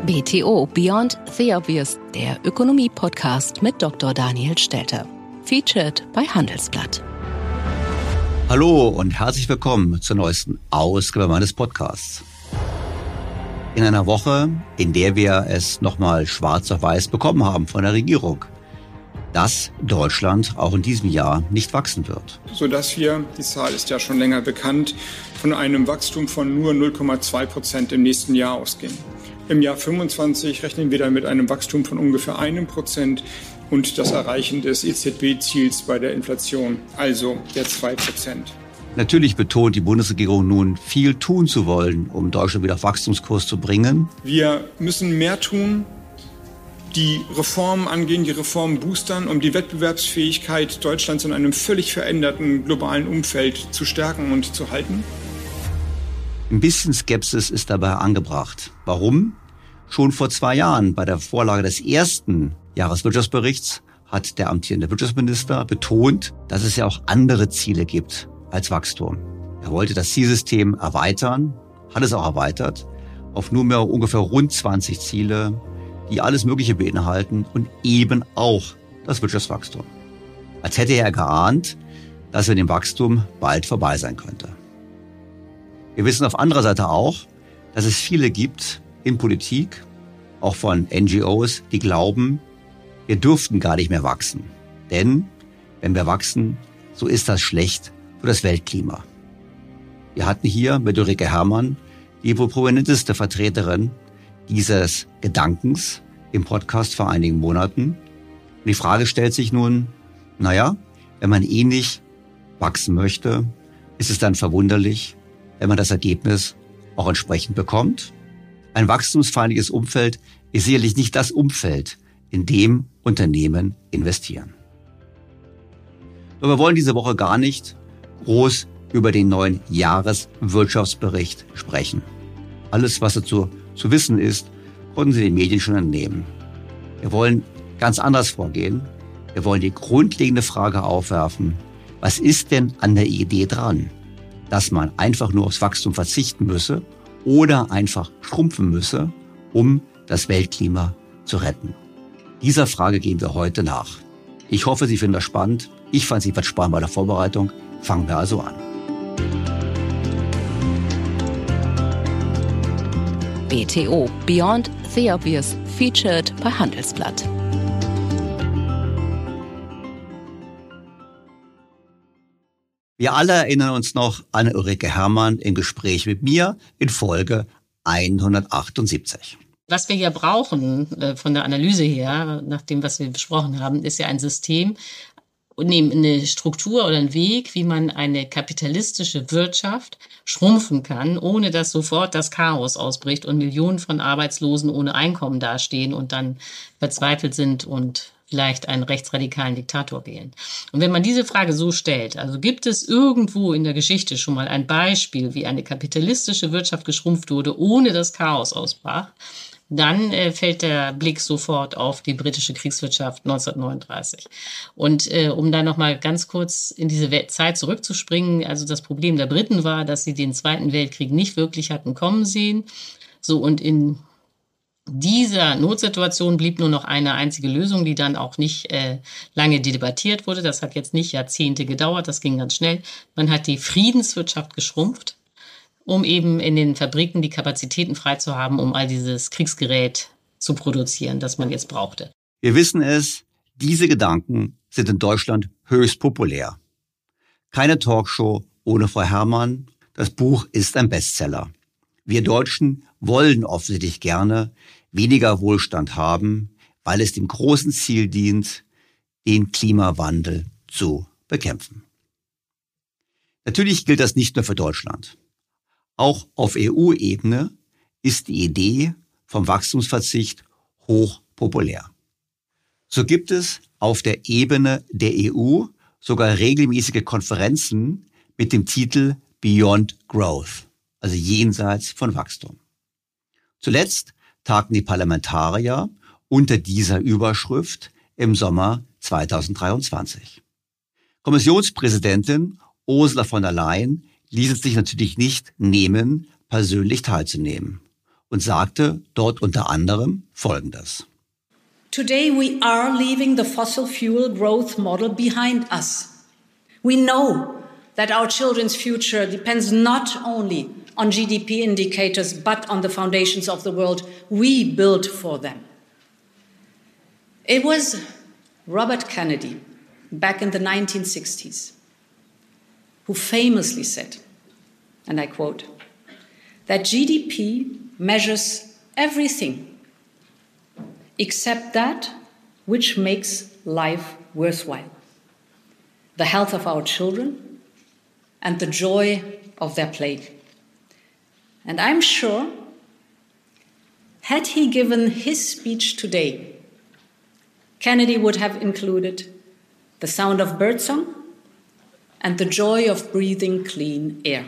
BTO Beyond the Obvious, der Ökonomie-Podcast mit Dr. Daniel Stelter. Featured bei Handelsblatt. Hallo und herzlich willkommen zur neuesten Ausgabe meines Podcasts. In einer Woche, in der wir es nochmal schwarz auf weiß bekommen haben von der Regierung, dass Deutschland auch in diesem Jahr nicht wachsen wird. Sodass wir, die Zahl ist ja schon länger bekannt, von einem Wachstum von nur 0,2% im nächsten Jahr ausgehen. Im Jahr 25 rechnen wir dann mit einem Wachstum von ungefähr 1% und das Erreichen des EZB-Ziels bei der Inflation, also der 2%. Natürlich betont die Bundesregierung nun, viel tun zu wollen, um Deutschland wieder auf Wachstumskurs zu bringen. Wir müssen mehr tun, die Reformen angehen, die Reformen boostern, um die Wettbewerbsfähigkeit Deutschlands in einem völlig veränderten globalen Umfeld zu stärken und zu halten. Ein bisschen Skepsis ist dabei angebracht. Warum? Schon vor 2 Jahren bei der Vorlage des ersten Jahreswirtschaftsberichts hat der amtierende Wirtschaftsminister betont, dass es ja auch andere Ziele gibt als Wachstum. Er wollte das Zielsystem erweitern, hat es auch erweitert, auf nunmehr ungefähr rund 20 Ziele, die alles Mögliche beinhalten und eben auch das Wirtschaftswachstum. Als hätte er geahnt, dass mit dem Wachstum bald vorbei sein könnte. Wir wissen auf anderer Seite auch, dass es viele gibt in Politik, auch von NGOs, die glauben, wir dürften gar nicht mehr wachsen. Denn wenn wir wachsen, so ist das schlecht für das Weltklima. Wir hatten hier mit Ulrike Herrmann die wohl prominenteste Vertreterin dieses Gedankens im Podcast vor einigen Monaten. Und die Frage stellt sich nun, wenn man nicht wachsen möchte, ist es dann verwunderlich, wenn man das Ergebnis auch entsprechend bekommt? Ein wachstumsfeindliches Umfeld ist sicherlich nicht das Umfeld, in dem Unternehmen investieren. Doch wir wollen diese Woche gar nicht groß über den neuen Jahreswirtschaftsbericht sprechen. Alles, was dazu zu wissen ist, konnten Sie den Medien schon entnehmen. Wir wollen ganz anders vorgehen. Wir wollen die grundlegende Frage aufwerfen, was ist denn an der Idee dran, dass man einfach nur aufs Wachstum verzichten müsse oder einfach schrumpfen müsse, um das Weltklima zu retten. Dieser Frage gehen wir heute nach. Ich hoffe, Sie finden das spannend. Ich fand es jedenfalls spannend bei der Vorbereitung. Fangen wir also an. BTO Beyond the Obvious, featured bei Handelsblatt. Wir alle erinnern uns noch an Ulrike Herrmann im Gespräch mit mir in Folge 178. Was wir ja brauchen von der Analyse her, nach dem, was wir besprochen haben, ist ja ein System, eine Struktur oder ein Weg, wie man eine kapitalistische Wirtschaft schrumpfen kann, ohne dass sofort das Chaos ausbricht und Millionen von Arbeitslosen ohne Einkommen dastehen und dann verzweifelt sind und vielleicht einen rechtsradikalen Diktator wählen. Und wenn man diese Frage so stellt, also gibt es irgendwo in der Geschichte schon mal ein Beispiel, wie eine kapitalistische Wirtschaft geschrumpft wurde, ohne dass Chaos ausbrach, dann fällt der Blick sofort auf die britische Kriegswirtschaft 1939. Und um da nochmal ganz kurz in diese Zeit zurückzuspringen, also das Problem der Briten war, dass sie den Zweiten Weltkrieg nicht wirklich hatten kommen sehen. So, und in dieser Notsituation blieb nur noch eine einzige Lösung, die dann auch nicht lange debattiert wurde. Das hat jetzt nicht Jahrzehnte gedauert, das ging ganz schnell. Man hat die Friedenswirtschaft geschrumpft, um eben in den Fabriken die Kapazitäten frei zu haben, um all dieses Kriegsgerät zu produzieren, das man jetzt brauchte. Wir wissen es, diese Gedanken sind in Deutschland höchst populär. Keine Talkshow ohne Frau Herrmann. Das Buch ist ein Bestseller. Wir Deutschen wollen offensichtlich gerne weniger Wohlstand haben, weil es dem großen Ziel dient, den Klimawandel zu bekämpfen. Natürlich gilt das nicht nur für Deutschland. Auch auf EU-Ebene ist die Idee vom Wachstumsverzicht hoch populär. So gibt es auf der Ebene der EU sogar regelmäßige Konferenzen mit dem Titel Beyond Growth, also jenseits von Wachstum. Zuletzt tagten die Parlamentarier unter dieser Überschrift im Sommer 2023. Kommissionspräsidentin Ursula von der Leyen ließ es sich natürlich nicht nehmen, persönlich teilzunehmen. und sagte dort unter anderem Folgendes. Today we are leaving the fossil fuel growth model behind us. We know that our children's future depends not only on GDP indicators, but on the foundations of the world we built for them. It was Robert Kennedy, back in the 1960s, who famously said, and I quote, that GDP measures everything except that which makes life worthwhile, the health of our children and the joy of their play. And I'm sure, had he given his speech today, Kennedy would have included the sound of birdsong and the joy of breathing clean air.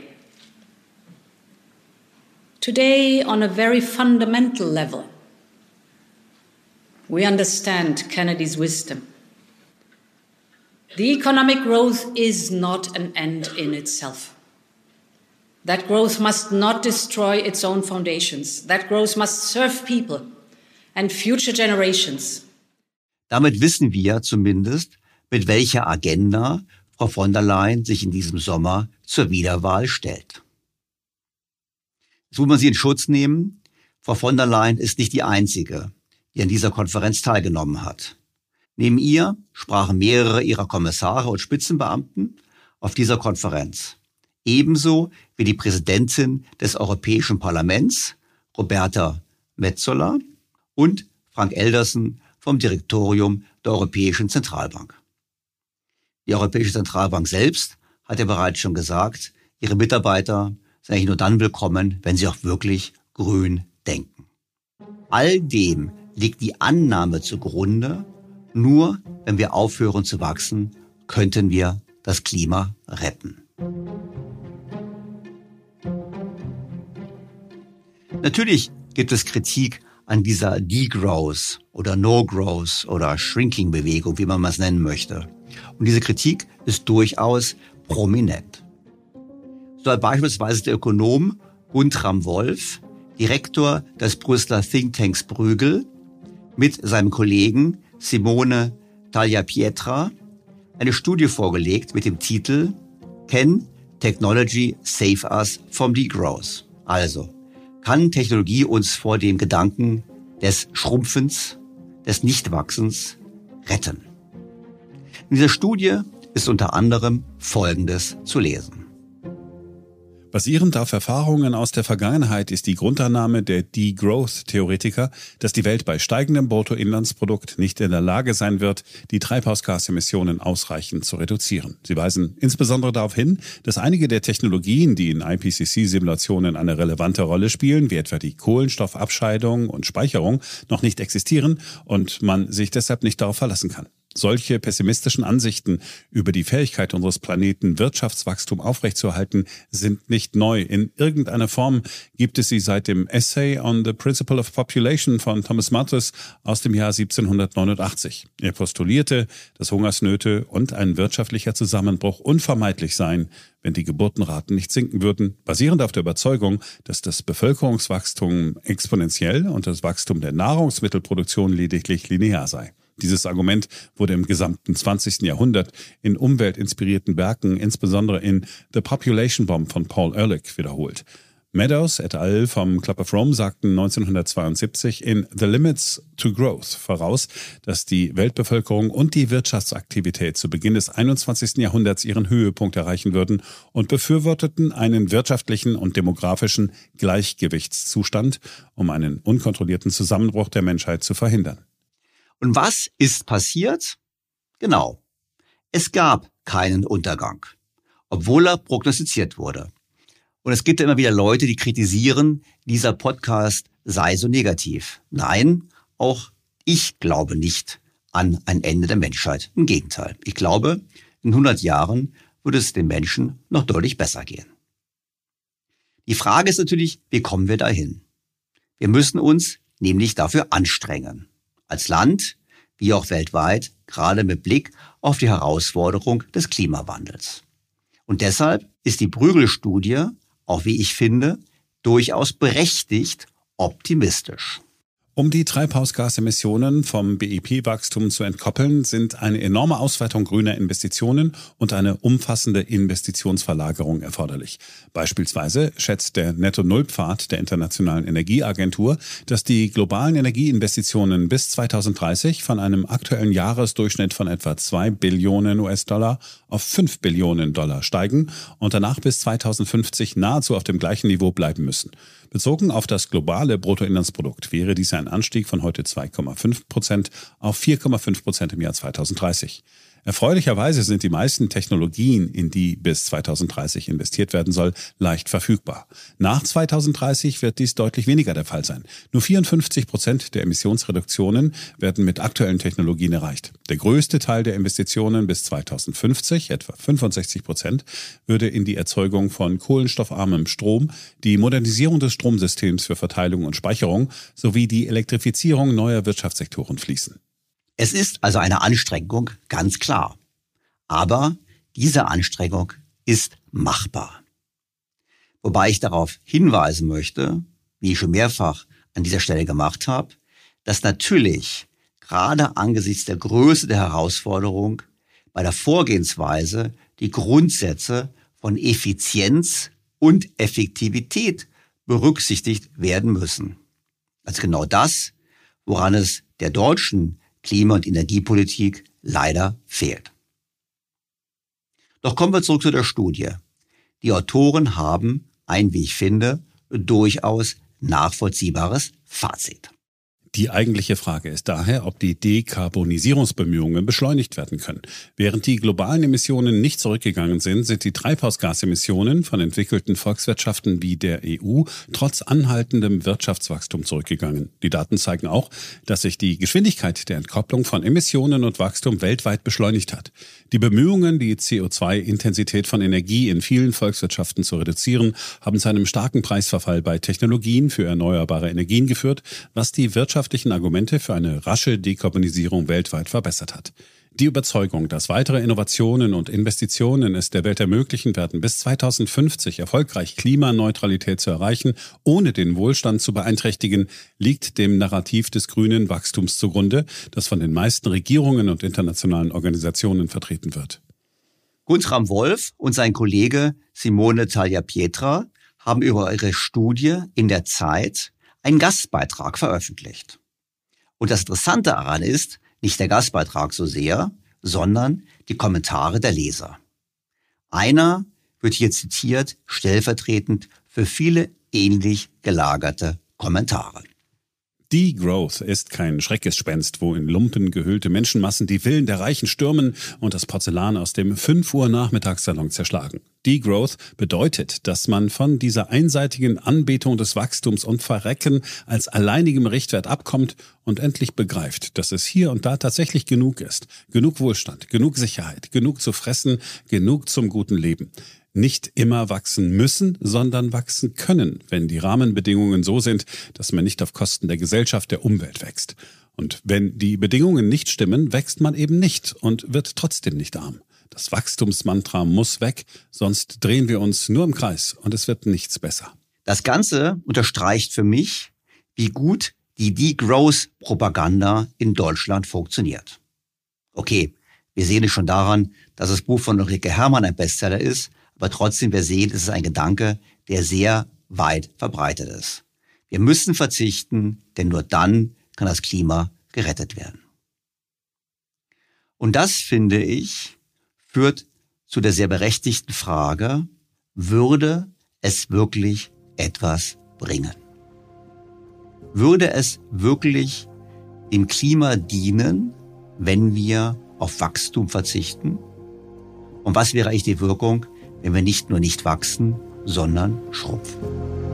Today, on a very fundamental level, we understand Kennedy's wisdom. The economic growth is not an end in itself. That growth must not destroy its own foundations. That growth must serve people and future generations. Damit wissen wir zumindest, mit welcher Agenda Frau von der Leyen sich in diesem Sommer zur Wiederwahl stellt. Jetzt muss man sie in Schutz nehmen. Frau von der Leyen ist nicht die Einzige, die an dieser Konferenz teilgenommen hat. Neben ihr sprachen mehrere ihrer Kommissare und Spitzenbeamten auf dieser Konferenz. Ebenso wie die Präsidentin des Europäischen Parlaments, Roberta Metsola, und Frank Elderson vom Direktorium der Europäischen Zentralbank. Die Europäische Zentralbank selbst hat ja bereits schon gesagt, ihre Mitarbeiter sind eigentlich nur dann willkommen, wenn sie auch wirklich grün denken. All dem liegt die Annahme zugrunde, nur wenn wir aufhören zu wachsen, könnten wir das Klima retten. Natürlich gibt es Kritik an dieser Degrowth oder No-Growth oder Shrinking-Bewegung, wie man es nennen möchte. Und diese Kritik ist durchaus prominent. So hat beispielsweise der Ökonom Guntram Wolf, Direktor des Brüsseler Thinktanks Bruegel, mit seinem Kollegen Simone Tagliapietra eine Studie vorgelegt mit dem Titel Can Technology Save Us from Degrowth? Also, kann Technologie uns vor dem Gedanken des Schrumpfens, des Nichtwachsens retten? In dieser Studie ist unter anderem Folgendes zu lesen. Basierend auf Erfahrungen aus der Vergangenheit ist die Grundannahme der Degrowth-Theoretiker, dass die Welt bei steigendem Bruttoinlandsprodukt nicht in der Lage sein wird, die Treibhausgasemissionen ausreichend zu reduzieren. Sie weisen insbesondere darauf hin, dass einige der Technologien, die in IPCC-Simulationen eine relevante Rolle spielen, wie etwa die Kohlenstoffabscheidung und Speicherung, noch nicht existieren und man sich deshalb nicht darauf verlassen kann. Solche pessimistischen Ansichten über die Fähigkeit unseres Planeten, Wirtschaftswachstum aufrechtzuerhalten, sind nicht neu. In irgendeiner Form gibt es sie seit dem Essay on the Principle of Population von Thomas Malthus aus dem Jahr 1789. Er postulierte, dass Hungersnöte und ein wirtschaftlicher Zusammenbruch unvermeidlich seien, wenn die Geburtenraten nicht sinken würden, basierend auf der Überzeugung, dass das Bevölkerungswachstum exponentiell und das Wachstum der Nahrungsmittelproduktion lediglich linear sei. Dieses Argument wurde im gesamten 20. Jahrhundert in umweltinspirierten Werken, insbesondere in The Population Bomb von Paul Ehrlich, wiederholt. Meadows et al. Vom Club of Rome sagten 1972 in The Limits to Growth voraus, dass die Weltbevölkerung und die Wirtschaftsaktivität zu Beginn des 21. Jahrhunderts ihren Höhepunkt erreichen würden und befürworteten einen wirtschaftlichen und demografischen Gleichgewichtszustand, um einen unkontrollierten Zusammenbruch der Menschheit zu verhindern. Und was ist passiert? Genau, es gab keinen Untergang, obwohl er prognostiziert wurde. Und es gibt ja immer wieder Leute, die kritisieren, dieser Podcast sei so negativ. Nein, auch ich glaube nicht an ein Ende der Menschheit. Im Gegenteil, ich glaube, in 100 Jahren würde es den Menschen noch deutlich besser gehen. Die Frage ist natürlich, wie kommen wir dahin? Wir müssen uns nämlich dafür anstrengen. Als Land, wie auch weltweit, gerade mit Blick auf die Herausforderung des Klimawandels. Und deshalb ist die Bruegel-Studie, auch wie ich finde, durchaus berechtigt, optimistisch. Um die Treibhausgasemissionen vom BIP-Wachstum zu entkoppeln, sind eine enorme Ausweitung grüner Investitionen und eine umfassende Investitionsverlagerung erforderlich. Beispielsweise schätzt der Netto-Null-Pfad der Internationalen Energieagentur, dass die globalen Energieinvestitionen bis 2030 von einem aktuellen Jahresdurchschnitt von etwa 2 Billionen US-Dollar auf 5 Billionen Dollar steigen und danach bis 2050 nahezu auf dem gleichen Niveau bleiben müssen. Bezogen auf das globale Bruttoinlandsprodukt wäre dies ein Anstieg von heute 2,5% auf 4,5% im Jahr 2030. Erfreulicherweise sind die meisten Technologien, in die bis 2030 investiert werden soll, leicht verfügbar. Nach 2030 wird dies deutlich weniger der Fall sein. Nur 54% der Emissionsreduktionen werden mit aktuellen Technologien erreicht. Der größte Teil der Investitionen bis 2050, etwa 65%, würde in die Erzeugung von kohlenstoffarmem Strom, die Modernisierung des Stromsystems für Verteilung und Speicherung sowie die Elektrifizierung neuer Wirtschaftssektoren fließen. Es ist also eine Anstrengung, ganz klar. Aber diese Anstrengung ist machbar. Wobei ich darauf hinweisen möchte, wie ich schon mehrfach an dieser Stelle gemacht habe, dass natürlich gerade angesichts der Größe der Herausforderung bei der Vorgehensweise die Grundsätze von Effizienz und Effektivität berücksichtigt werden müssen. Also genau das, woran es der deutschen Klima- und Energiepolitik leider fehlt. Doch kommen wir zurück zu der Studie. Die Autoren haben ein, wie ich finde, durchaus nachvollziehbares Fazit. Die eigentliche Frage ist daher, ob die Dekarbonisierungsbemühungen beschleunigt werden können. Während die globalen Emissionen nicht zurückgegangen sind, sind die Treibhausgasemissionen von entwickelten Volkswirtschaften wie der EU trotz anhaltendem Wirtschaftswachstum zurückgegangen. Die Daten zeigen auch, dass sich die Geschwindigkeit der Entkopplung von Emissionen und Wachstum weltweit beschleunigt hat. Die Bemühungen, die CO2-Intensität von Energie in vielen Volkswirtschaften zu reduzieren, haben zu einem starken Preisverfall bei Technologien für erneuerbare Energien geführt, was die wirtschaftlichen Argumente für eine rasche Dekarbonisierung weltweit verbessert hat. Die Überzeugung, dass weitere Innovationen und Investitionen es der Welt ermöglichen werden, bis 2050 erfolgreich Klimaneutralität zu erreichen, ohne den Wohlstand zu beeinträchtigen, liegt dem Narrativ des grünen Wachstums zugrunde, das von den meisten Regierungen und internationalen Organisationen vertreten wird. Guntram Wolf und sein Kollege Simone Tagliapietra haben über ihre Studie in der Zeit einen Gastbeitrag veröffentlicht. Und das Interessante daran ist, nicht der Gastbeitrag so sehr, sondern die Kommentare der Leser. Einer wird hier zitiert, stellvertretend für viele ähnlich gelagerte Kommentare. Degrowth ist kein Schreckgespenst, wo in Lumpen gehüllte Menschenmassen die Villen der Reichen stürmen und das Porzellan aus dem 5 Uhr Nachmittagssalon zerschlagen. Degrowth bedeutet, dass man von dieser einseitigen Anbetung des Wachstums und Verrecken als alleinigem Richtwert abkommt und endlich begreift, dass es hier und da tatsächlich genug ist. Genug Wohlstand, genug Sicherheit, genug zu fressen, genug zum guten Leben. Nicht immer wachsen müssen, sondern wachsen können, wenn die Rahmenbedingungen so sind, dass man nicht auf Kosten der Gesellschaft, der Umwelt wächst. Und wenn die Bedingungen nicht stimmen, wächst man eben nicht und wird trotzdem nicht arm. Das Wachstumsmantra muss weg, sonst drehen wir uns nur im Kreis und es wird nichts besser. Das Ganze unterstreicht für mich, wie gut die Degrowth-Propaganda in Deutschland funktioniert. Okay, wir sehen es schon daran, dass das Buch von Ulrike Herrmann ein Bestseller ist, aber trotzdem, wir sehen, es ist ein Gedanke, der sehr weit verbreitet ist. Wir müssen verzichten, denn nur dann kann das Klima gerettet werden. Und das, finde ich, führt zu der sehr berechtigten Frage, würde es wirklich etwas bringen? Würde es wirklich dem Klima dienen, wenn wir auf Wachstum verzichten? Und was wäre eigentlich die Wirkung, wenn wir nicht nur nicht wachsen, sondern schrumpfen?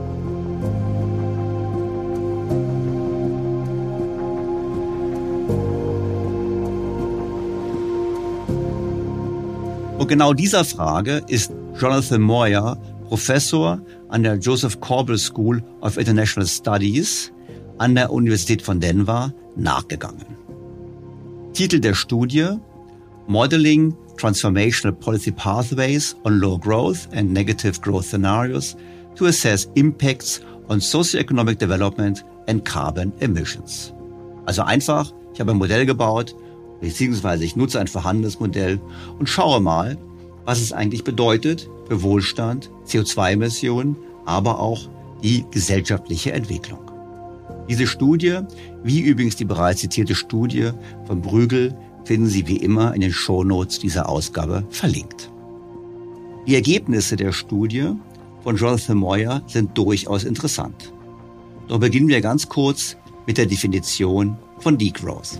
Und genau dieser Frage ist Jonathan Moyer, Professor an der Joseph Corbel School of International Studies an der Universität von Denver, nachgegangen. Titel der Studie: Modeling Transformational Policy Pathways on Low Growth and Negative Growth Scenarios to assess impacts on socioeconomic development and carbon emissions. Also einfach, ich habe ein Modell gebaut, beziehungsweise ich nutze ein vorhandenes Modell und schaue mal, was es eigentlich bedeutet für Wohlstand, CO2-Emissionen, aber auch die gesellschaftliche Entwicklung. Diese Studie, wie übrigens die bereits zitierte Studie von Bruegel, finden Sie wie immer in den Shownotes dieser Ausgabe verlinkt. Die Ergebnisse der Studie von Jonathan Moyer sind durchaus interessant. Doch beginnen wir ganz kurz mit der Definition von Degrowth.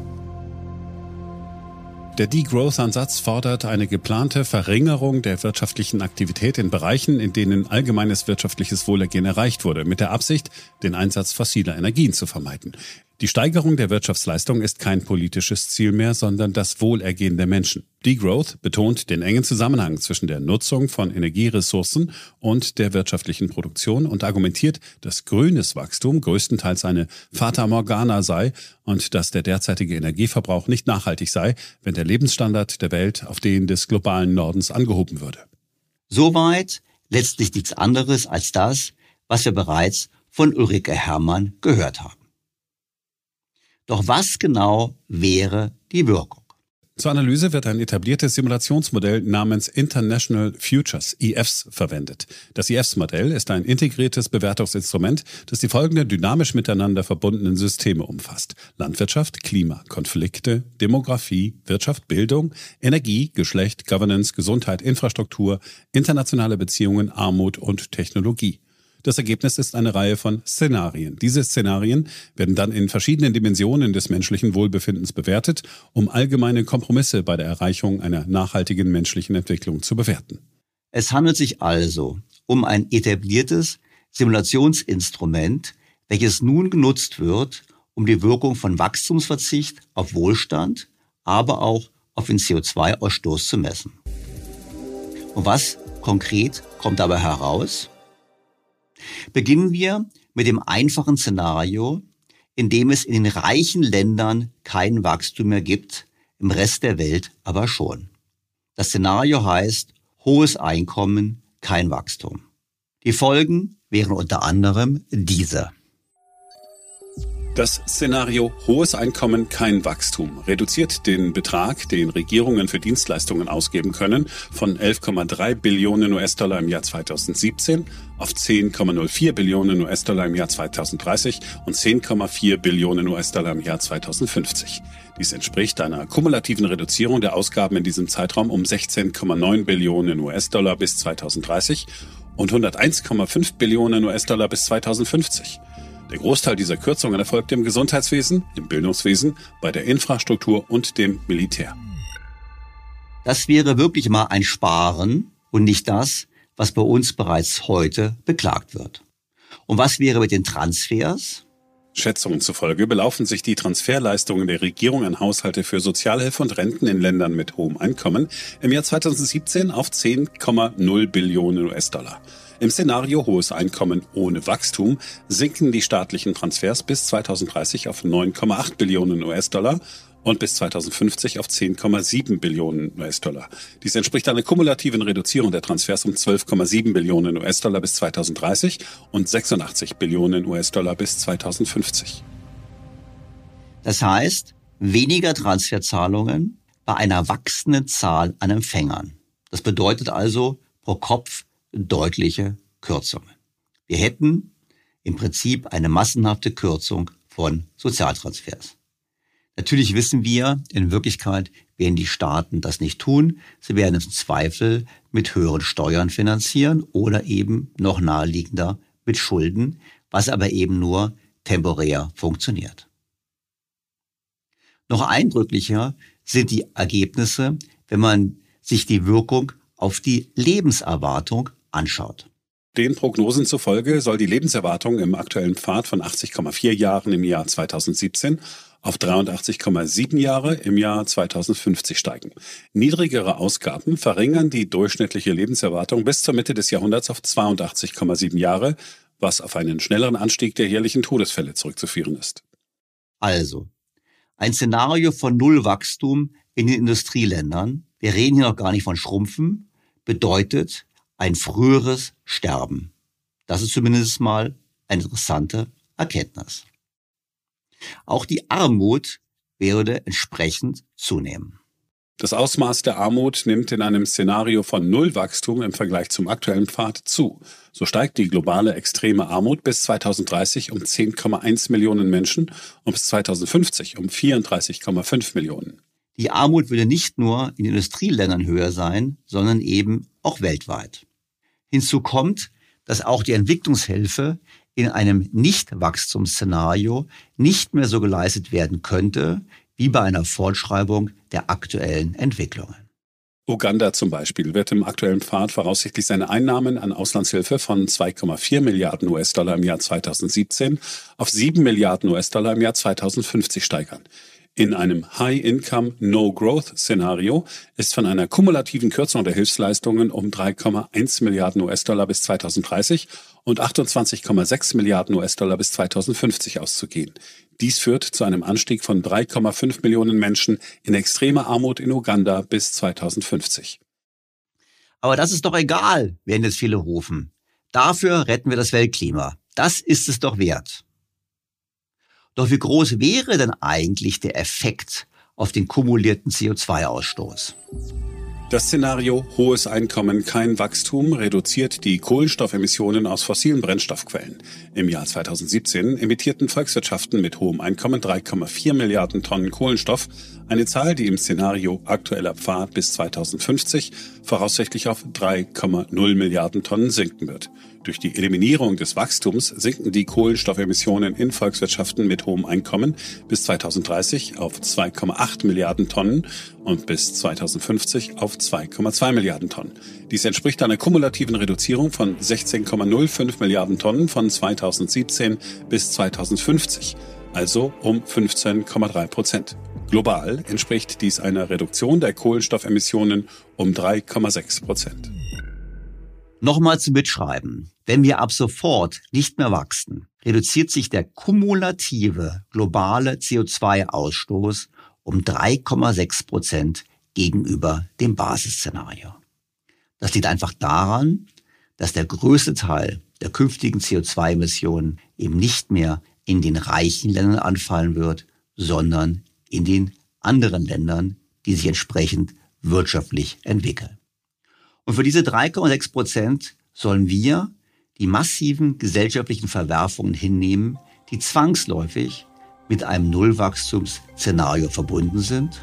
Der Degrowth-Ansatz fordert eine geplante Verringerung der wirtschaftlichen Aktivität in Bereichen, in denen allgemeines wirtschaftliches Wohlergehen erreicht wurde, mit der Absicht, den Einsatz fossiler Energien zu vermeiden. Die Steigerung der Wirtschaftsleistung ist kein politisches Ziel mehr, sondern das Wohlergehen der Menschen. Degrowth betont den engen Zusammenhang zwischen der Nutzung von Energieressourcen und der wirtschaftlichen Produktion und argumentiert, dass grünes Wachstum größtenteils eine Fata Morgana sei und dass der derzeitige Energieverbrauch nicht nachhaltig sei, wenn der Lebensstandard der Welt auf den des globalen Nordens angehoben würde. Soweit letztlich nichts anderes als das, was wir bereits von Ulrike Herrmann gehört haben. Doch was genau wäre die Wirkung? Zur Analyse wird ein etabliertes Simulationsmodell namens International Futures, IFs, verwendet. Das IFs-Modell ist ein integriertes Bewertungsinstrument, das die folgenden dynamisch miteinander verbundenen Systeme umfasst: Landwirtschaft, Klima, Konflikte, Demografie, Wirtschaft, Bildung, Energie, Geschlecht, Governance, Gesundheit, Infrastruktur, internationale Beziehungen, Armut und Technologie. Das Ergebnis ist eine Reihe von Szenarien. Diese Szenarien werden dann in verschiedenen Dimensionen des menschlichen Wohlbefindens bewertet, um allgemeine Kompromisse bei der Erreichung einer nachhaltigen menschlichen Entwicklung zu bewerten. Es handelt sich also um ein etabliertes Simulationsinstrument, welches nun genutzt wird, um die Wirkung von Wachstumsverzicht auf Wohlstand, aber auch auf den CO2-Ausstoß zu messen. Und was konkret kommt dabei heraus? Beginnen wir mit dem einfachen Szenario, in dem es in den reichen Ländern kein Wachstum mehr gibt, im Rest der Welt aber schon. Das Szenario heißt hohes Einkommen, kein Wachstum. Die Folgen wären unter anderem diese. Das Szenario hohes Einkommen, kein Wachstum reduziert den Betrag, den Regierungen für Dienstleistungen ausgeben können, von 11,3 Billionen US-Dollar im Jahr 2017 auf 10,04 Billionen US-Dollar im Jahr 2030 und 10,4 Billionen US-Dollar im Jahr 2050. Dies entspricht einer kumulativen Reduzierung der Ausgaben in diesem Zeitraum um 16,9 Billionen US-Dollar bis 2030 und 101,5 Billionen US-Dollar bis 2050. Der Großteil dieser Kürzungen erfolgt im Gesundheitswesen, im Bildungswesen, bei der Infrastruktur und dem Militär. Das wäre wirklich mal ein Sparen und nicht das, was bei uns bereits heute beklagt wird. Und was wäre mit den Transfers? Schätzungen zufolge belaufen sich die Transferleistungen der Regierung an Haushalte für Sozialhilfe und Renten in Ländern mit hohem Einkommen im Jahr 2017 auf 10,0 Billionen US-Dollar. Im Szenario hohes Einkommen ohne Wachstum sinken die staatlichen Transfers bis 2030 auf 9,8 Billionen US-Dollar und bis 2050 auf 10,7 Billionen US-Dollar. Dies entspricht einer kumulativen Reduzierung der Transfers um 12,7 Billionen US-Dollar bis 2030 und 86 Billionen US-Dollar bis 2050. Das heißt, weniger Transferzahlungen bei einer wachsenden Zahl an Empfängern. Das bedeutet also pro Kopf deutliche Kürzungen. Wir hätten im Prinzip eine massenhafte Kürzung von Sozialtransfers. Natürlich wissen wir, in Wirklichkeit werden die Staaten das nicht tun. Sie werden im Zweifel mit höheren Steuern finanzieren oder eben noch naheliegender mit Schulden, was aber eben nur temporär funktioniert. Noch eindrücklicher sind die Ergebnisse, wenn man sich die Wirkung auf die Lebenserwartung anschaut. Den Prognosen zufolge soll die Lebenserwartung im aktuellen Pfad von 80,4 Jahren im Jahr 2017 auf 83,7 Jahre im Jahr 2050 steigen. Niedrigere Ausgaben verringern die durchschnittliche Lebenserwartung bis zur Mitte des Jahrhunderts auf 82,7 Jahre, was auf einen schnelleren Anstieg der jährlichen Todesfälle zurückzuführen ist. Also, ein Szenario von Nullwachstum in den Industrieländern, wir reden hier noch gar nicht von Schrumpfen, bedeutet ein früheres Sterben. Das ist zumindest mal eine interessante Erkenntnis. Auch die Armut würde entsprechend zunehmen. Das Ausmaß der Armut nimmt in einem Szenario von Nullwachstum im Vergleich zum aktuellen Pfad zu. So steigt die globale extreme Armut bis 2030 um 10,1 Millionen Menschen und bis 2050 um 34,5 Millionen. Die Armut würde nicht nur in Industrieländern höher sein, sondern eben auch weltweit. Hinzu kommt, dass auch die Entwicklungshilfe in einem Nicht-Wachstumsszenario nicht mehr so geleistet werden könnte, wie bei einer Fortschreibung der aktuellen Entwicklungen. Uganda zum Beispiel wird im aktuellen Pfad voraussichtlich seine Einnahmen an Auslandshilfe von 2,4 Milliarden US-Dollar im Jahr 2017 auf 7 Milliarden US-Dollar im Jahr 2050 steigern. In einem High-Income, No-Growth-Szenario ist von einer kumulativen Kürzung der Hilfsleistungen um 3,1 Milliarden US-Dollar bis 2030 und 28,6 Milliarden US-Dollar bis 2050 auszugehen. Dies führt zu einem Anstieg von 3,5 Millionen Menschen in extremer Armut in Uganda bis 2050. Aber das ist doch egal, werden jetzt viele rufen. Dafür retten wir das Weltklima. Das ist es doch wert. Doch wie groß wäre denn eigentlich der Effekt auf den kumulierten CO2-Ausstoß? Das Szenario hohes Einkommen, kein Wachstum reduziert die Kohlenstoffemissionen aus fossilen Brennstoffquellen. Im Jahr 2017 emittierten Volkswirtschaften mit hohem Einkommen 3,4 Milliarden Tonnen Kohlenstoff, eine Zahl, die im Szenario aktueller Pfad bis 2050 voraussichtlich auf 3,0 Milliarden Tonnen sinken wird. Durch die Eliminierung des Wachstums sinken die Kohlenstoffemissionen in Volkswirtschaften mit hohem Einkommen bis 2030 auf 2,8 Milliarden Tonnen und bis 2050 auf 2,2 Milliarden Tonnen. Dies entspricht einer kumulativen Reduzierung von 16,05 Milliarden Tonnen von 2017 bis 2050, also um 15,3%. Global entspricht dies einer Reduktion der Kohlenstoffemissionen um 3,6%. Nochmal zum Mitschreiben. Wenn wir ab sofort nicht mehr wachsen, reduziert sich der kumulative globale CO2-Ausstoß um 3,6% gegenüber dem Basisszenario. Das liegt einfach daran, dass der größte Teil der künftigen CO2-Emissionen eben nicht mehr in den reichen Ländern anfallen wird, sondern in den anderen Ländern, die sich entsprechend wirtschaftlich entwickeln. Und für diese 3,6% sollen wir die massiven gesellschaftlichen Verwerfungen hinnehmen, die zwangsläufig mit einem Nullwachstumsszenario verbunden sind.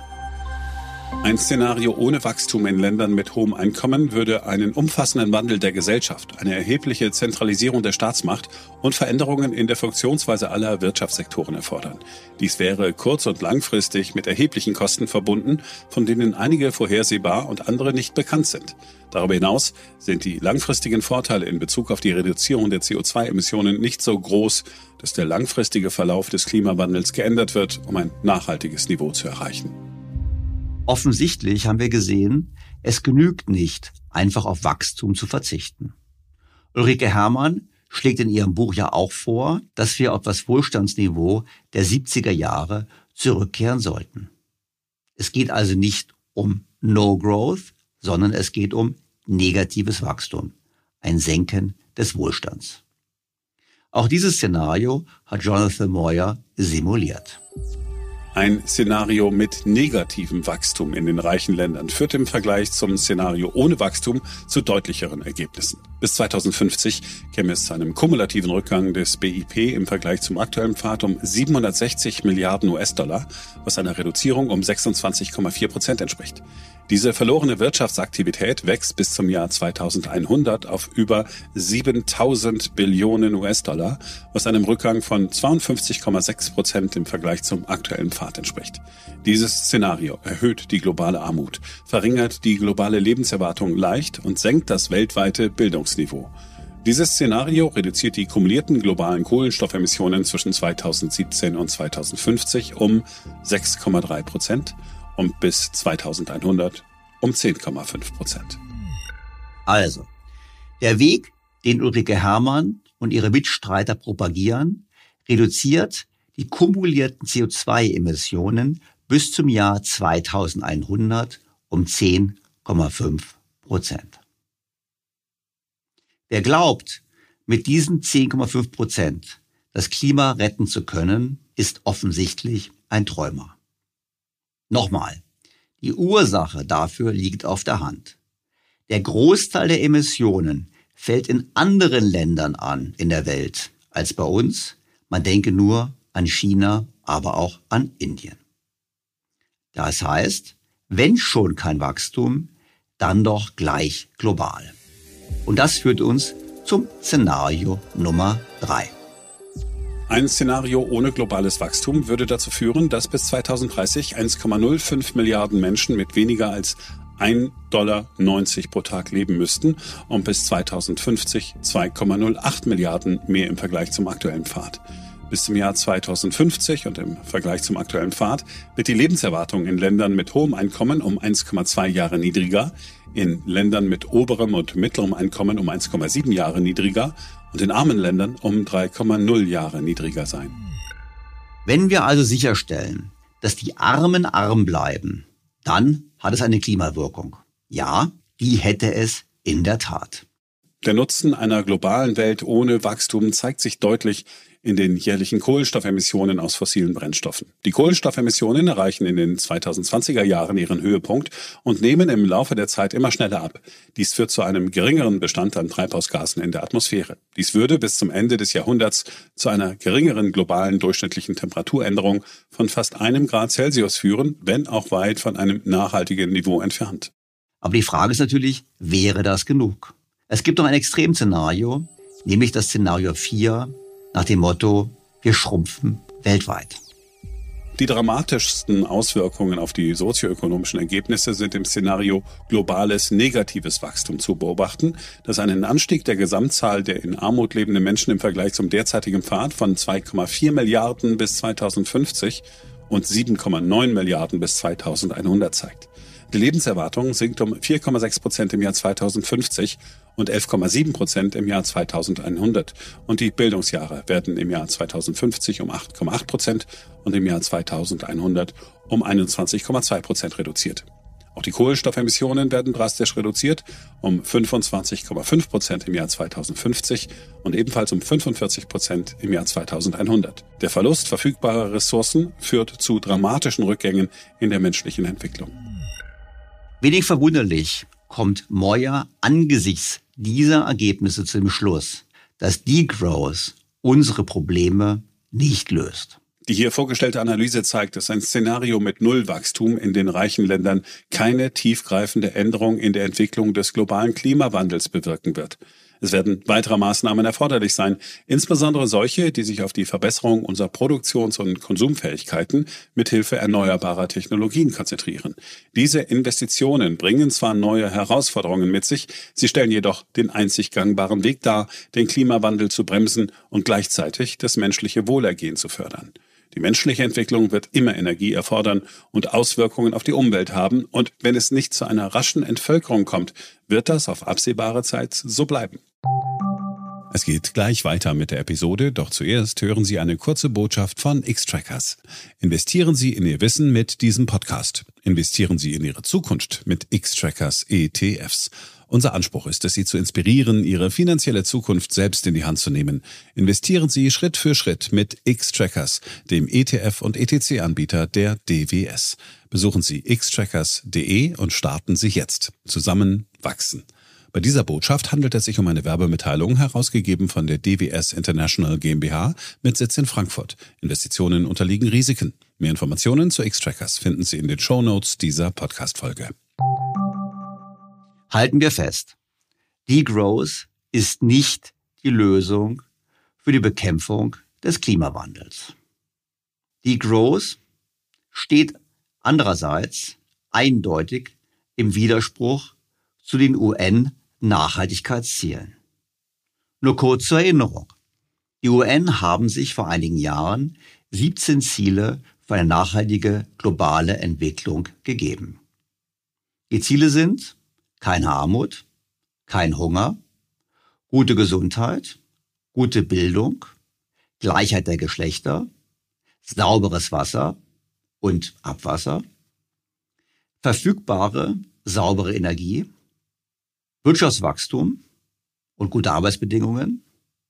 Ein Szenario ohne Wachstum in Ländern mit hohem Einkommen würde einen umfassenden Wandel der Gesellschaft, eine erhebliche Zentralisierung der Staatsmacht und Veränderungen in der Funktionsweise aller Wirtschaftssektoren erfordern. Dies wäre kurz- und langfristig mit erheblichen Kosten verbunden, von denen einige vorhersehbar und andere nicht bekannt sind. Darüber hinaus sind die langfristigen Vorteile in Bezug auf die Reduzierung der CO2-Emissionen nicht so groß, dass der langfristige Verlauf des Klimawandels geändert wird, um ein nachhaltiges Niveau zu erreichen. Offensichtlich haben wir gesehen, es genügt nicht, einfach auf Wachstum zu verzichten. Ulrike Herrmann schlägt in ihrem Buch ja auch vor, dass wir auf das Wohlstandsniveau der 70er Jahre zurückkehren sollten. Es geht also nicht um No Growth, sondern es geht um negatives Wachstum, ein Senken des Wohlstands. Auch dieses Szenario hat Jonathan Moyer simuliert. Ein Szenario mit negativem Wachstum in den reichen Ländern führt im Vergleich zum Szenario ohne Wachstum zu deutlicheren Ergebnissen. Bis 2050 käme es zu einem kumulativen Rückgang des BIP im Vergleich zum aktuellen Pfad um 760 Milliarden US-Dollar, was einer Reduzierung um 26,4% entspricht. Diese verlorene Wirtschaftsaktivität wächst bis zum Jahr 2100 auf über 7.000 Billionen US-Dollar, was einem Rückgang von 52,6% im Vergleich zum aktuellen Pfad entspricht. Dieses Szenario erhöht die globale Armut, verringert die globale Lebenserwartung leicht und senkt das weltweite Bildungsniveau. Dieses Szenario reduziert die kumulierten globalen Kohlenstoffemissionen zwischen 2017 und 2050 um 6,3% und bis 2100 um 10,5%. Also, der Weg, den Ulrike Herrmann und ihre Mitstreiter propagieren, reduziert die kumulierten CO2-Emissionen bis zum Jahr 2100 um 10,5%. Wer glaubt, Mit diesen 10,5% das Klima retten zu können, ist offensichtlich ein Träumer. Nochmal, die Ursache dafür liegt auf der Hand. Der Großteil der Emissionen fällt in anderen Ländern an in der Welt als bei uns. Man denke nur an China, aber auch an Indien. Das heißt, wenn schon kein Wachstum, dann doch gleich global. Und das führt uns zum Szenario Nummer 3. Ein Szenario ohne globales Wachstum würde dazu führen, dass bis 2030 1,05 Milliarden Menschen mit weniger als $1,90 pro Tag leben müssten und bis 2050 2,08 Milliarden mehr im Vergleich zum aktuellen Pfad. Bis zum Jahr 2050 und im Vergleich zum aktuellen Pfad wird die Lebenserwartung in Ländern mit hohem Einkommen um 1,2 Jahre niedriger, in Ländern mit oberem und mittlerem Einkommen um 1,7 Jahre niedriger und in armen Ländern um 3,0 Jahre niedriger sein. Wenn wir also sicherstellen, dass die Armen arm bleiben, dann hat es eine Klimawirkung. Ja, die hätte es in der Tat. Der Nutzen einer globalen Welt ohne Wachstum zeigt sich deutlich in den jährlichen Kohlenstoffemissionen aus fossilen Brennstoffen. Die Kohlenstoffemissionen erreichen in den 2020er Jahren ihren Höhepunkt und nehmen im Laufe der Zeit immer schneller ab. Dies führt zu einem geringeren Bestand an Treibhausgasen in der Atmosphäre. Dies würde bis zum Ende des Jahrhunderts zu einer geringeren globalen durchschnittlichen Temperaturänderung von fast 1 Grad Celsius führen, wenn auch weit von einem nachhaltigen Niveau entfernt. Aber die Frage ist natürlich, wäre das genug? Es gibt noch ein Extremszenario, nämlich das Szenario 4, nach dem Motto, wir schrumpfen weltweit. Die dramatischsten Auswirkungen auf die sozioökonomischen Ergebnisse sind im Szenario globales negatives Wachstum zu beobachten, das einen Anstieg der Gesamtzahl der in Armut lebenden Menschen im Vergleich zum derzeitigen Pfad von 2,4 Milliarden bis 2050 und 7,9 Milliarden bis 2100 zeigt. Die Lebenserwartung sinkt um 4,6% im Jahr 2050 und 11,7% im Jahr 2100. Und die Bildungsjahre werden im Jahr 2050 um 8,8% und im Jahr 2100 um 21,2% reduziert. Auch die Kohlenstoffemissionen werden drastisch reduziert, um 25,5% im Jahr 2050 und ebenfalls um 45% im Jahr 2100. Der Verlust verfügbarer Ressourcen führt zu dramatischen Rückgängen in der menschlichen Entwicklung. Wenig verwunderlich kommt Moyer angesichts dieser Ergebnisse zu dem Schluss, dass Degrowth unsere Probleme nicht löst. Die hier vorgestellte Analyse zeigt, dass ein Szenario mit Nullwachstum in den reichen Ländern keine tiefgreifende Änderung in der Entwicklung des globalen Klimawandels bewirken wird. Es werden weitere Maßnahmen erforderlich sein, insbesondere solche, die sich auf die Verbesserung unserer Produktions- und Konsumfähigkeiten mithilfe erneuerbarer Technologien konzentrieren. Diese Investitionen bringen zwar neue Herausforderungen mit sich, sie stellen jedoch den einzig gangbaren Weg dar, den Klimawandel zu bremsen und gleichzeitig das menschliche Wohlergehen zu fördern. Die menschliche Entwicklung wird immer Energie erfordern und Auswirkungen auf die Umwelt haben. Und wenn es nicht zu einer raschen Entvölkerung kommt, wird das auf absehbare Zeit so bleiben. Es geht gleich weiter mit der Episode, doch zuerst hören Sie eine kurze Botschaft von Xtrackers. Investieren Sie in Ihr Wissen mit diesem Podcast. Investieren Sie in Ihre Zukunft mit Xtrackers ETFs. Unser Anspruch ist es, Sie zu inspirieren, Ihre finanzielle Zukunft selbst in die Hand zu nehmen. Investieren Sie Schritt für Schritt mit Xtrackers, dem ETF- und ETC-Anbieter der DWS. Besuchen Sie xtrackers.de und starten Sie jetzt. Zusammen wachsen. Bei dieser Botschaft handelt es sich um eine Werbemitteilung, herausgegeben von der DWS International GmbH mit Sitz in Frankfurt. Investitionen unterliegen Risiken. Mehr Informationen zu Xtrackers finden Sie in den Shownotes dieser Podcast-Folge. Halten wir fest, Degrowth ist nicht die Lösung für die Bekämpfung des Klimawandels. Degrowth steht andererseits eindeutig im Widerspruch zu den UN-Nachhaltigkeitszielen. Nur kurz zur Erinnerung. Die UN haben sich vor einigen Jahren 17 Ziele für eine nachhaltige globale Entwicklung gegeben. Die Ziele sind: keine Armut, kein Hunger, gute Gesundheit, gute Bildung, Gleichheit der Geschlechter, sauberes Wasser und Abwasser, verfügbare, saubere Energie, Wirtschaftswachstum und gute Arbeitsbedingungen,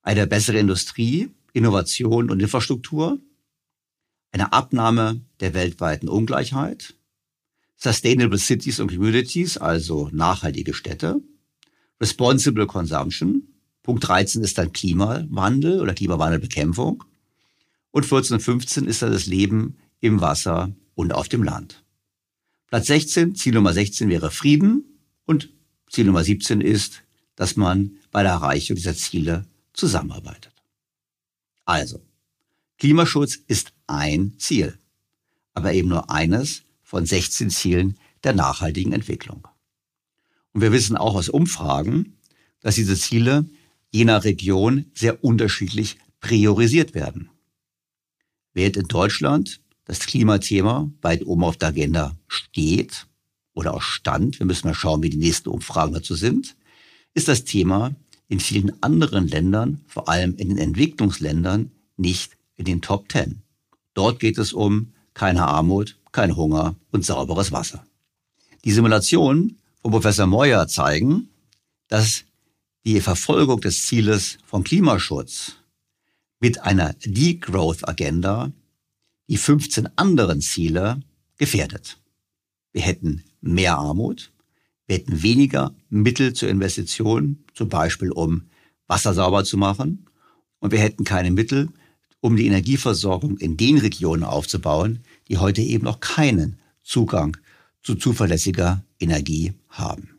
eine bessere Industrie, Innovation und Infrastruktur, eine Abnahme der weltweiten Ungleichheit, Sustainable Cities und Communities, also nachhaltige Städte, Responsible Consumption, Punkt 13 ist dann Klimawandel oder Klimawandelbekämpfung und 14 und 15 ist dann das Leben im Wasser und auf dem Land. Platz 16, Ziel Nummer 16 wäre Frieden und Ziel Nummer 17 ist, dass man bei der Erreichung dieser Ziele zusammenarbeitet. Also, Klimaschutz ist ein Ziel, aber eben nur eines von 16 Zielen der nachhaltigen Entwicklung. Und wir wissen auch aus Umfragen, dass diese Ziele je nach Region sehr unterschiedlich priorisiert werden. Während in Deutschland das Klimathema weit oben auf der Agenda steht oder auch stand, wir müssen mal schauen, wie die nächsten Umfragen dazu sind, ist das Thema in vielen anderen Ländern, vor allem in den Entwicklungsländern, nicht in den Top 10. Dort geht es um keine Armut, kein Hunger und sauberes Wasser. Die Simulationen von Professor Moyer zeigen, dass die Verfolgung des Zieles von Klimaschutz mit einer Degrowth-Agenda die 15 anderen Ziele gefährdet. Wir hätten mehr Armut, wir hätten weniger Mittel zur Investition, zum Beispiel um Wasser sauber zu machen, und wir hätten keine Mittel, um die Energieversorgung in den Regionen aufzubauen, die heute eben noch keinen Zugang zu zuverlässiger Energie haben.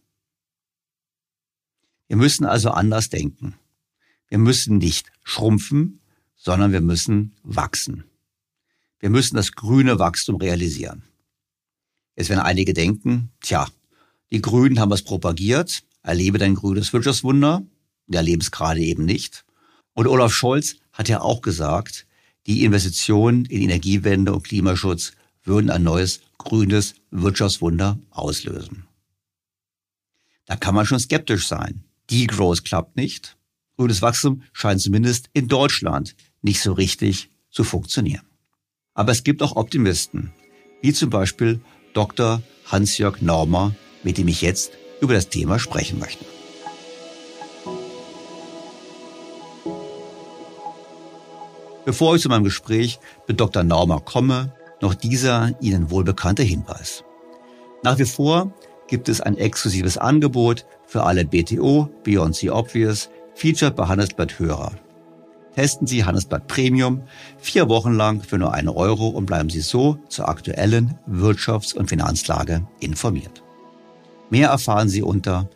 Wir müssen also anders denken. Wir müssen nicht schrumpfen, sondern wir müssen wachsen. Wir müssen das grüne Wachstum realisieren. Jetzt werden einige denken, die Grünen haben es propagiert, erlebe dein grünes Wirtschaftswunder, wir erleben es gerade eben nicht. Und Olaf Scholz hat ja auch gesagt, die Investitionen in Energiewende und Klimaschutz würden ein neues grünes Wirtschaftswunder auslösen. Da kann man schon skeptisch sein. Degrowth klappt nicht. Grünes Wachstum scheint zumindest in Deutschland nicht so richtig zu funktionieren. Aber es gibt auch Optimisten, wie zum Beispiel Dr. Hans-Jörg Naumer, mit dem ich jetzt über das Thema sprechen möchte. Bevor ich zu meinem Gespräch mit Dr. Naumer komme, noch dieser Ihnen wohlbekannte Hinweis. Nach wie vor gibt es ein exklusives Angebot für alle BTO, Beyond the Obvious, Featured bei Handelsblatt Hörer. Testen Sie Handelsblatt Premium 4 Wochen lang für nur 1 Euro und bleiben Sie so zur aktuellen Wirtschafts- und Finanzlage informiert. Mehr erfahren Sie unter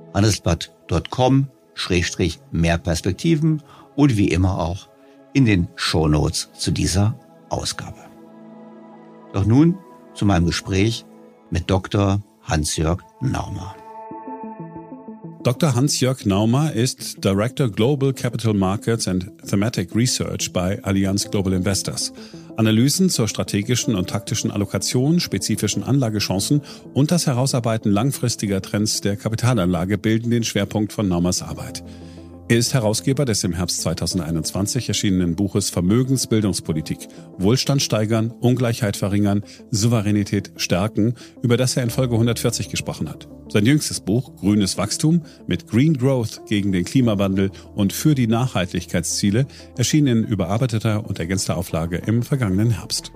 handelsblatt.com/mehr Perspektiven und wie immer auch in den Shownotes zu dieser Ausgabe. Doch nun zu meinem Gespräch mit Dr. Hans-Jörg Naumer. Dr. Hans-Jörg Naumer ist Director Global Capital Markets and Thematic Research bei Allianz Global Investors. Analysen zur strategischen und taktischen Allokation, spezifischen Anlagechancen und das Herausarbeiten langfristiger Trends der Kapitalanlage bilden den Schwerpunkt von Naumers Arbeit. Er ist Herausgeber des im Herbst 2021 erschienenen Buches Vermögensbildungspolitik, Wohlstand steigern, Ungleichheit verringern, Souveränität stärken, über das er in Folge 140 gesprochen hat. Sein jüngstes Buch Grünes Wachstum mit Green Growth gegen den Klimawandel und für die Nachhaltigkeitsziele erschien in überarbeiteter und ergänzter Auflage im vergangenen Herbst.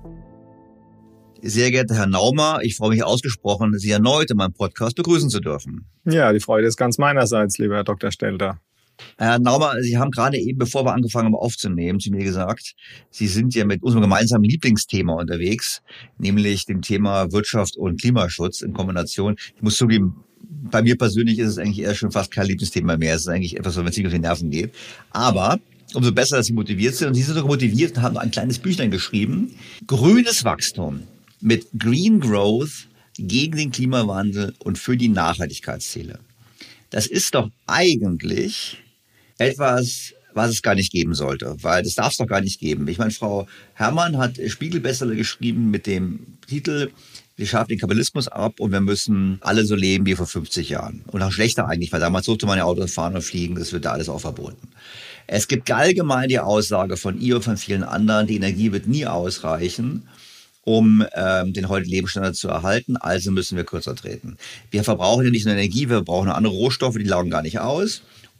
Sehr geehrter Herr Naumer, ich freue mich ausgesprochen, Sie erneut in meinem Podcast begrüßen zu dürfen. Ja, die Freude ist ganz meinerseits, lieber Herr Dr. Stelter. Herr Naumer, Sie haben gerade eben, bevor wir angefangen haben aufzunehmen, zu mir gesagt, Sie sind ja mit unserem gemeinsamen Lieblingsthema unterwegs, nämlich dem Thema Wirtschaft und Klimaschutz in Kombination. Ich muss zugeben, bei mir persönlich ist es eigentlich eher schon fast kein Lieblingsthema mehr. Es ist eigentlich etwas, wenn es nicht auf die Nerven geht. Aber umso besser, dass Sie motiviert sind. Und Sie sind sogar motiviert und haben ein kleines Büchlein geschrieben. Grünes Wachstum mit Green Growth gegen den Klimawandel und für die Nachhaltigkeitsziele. Das ist doch eigentlich etwas, was es gar nicht geben sollte, weil das darf es doch gar nicht geben. Ich meine, Frau Herrmann hat Spiegelbestseller geschrieben mit dem Titel Wir schaffen den Kapitalismus ab und wir müssen alle so leben wie vor 50 Jahren. Und auch schlechter eigentlich, weil damals durfte man ja Autos fahren und fliegen, das wird da alles auch verboten. Es gibt allgemein die Aussage von ihr und von vielen anderen, die Energie wird nie ausreichen, um den heutigen Lebensstandard zu erhalten, also müssen wir kürzer treten. Wir verbrauchen ja nicht nur Energie, wir brauchen andere Rohstoffe, die laugen gar nicht aus.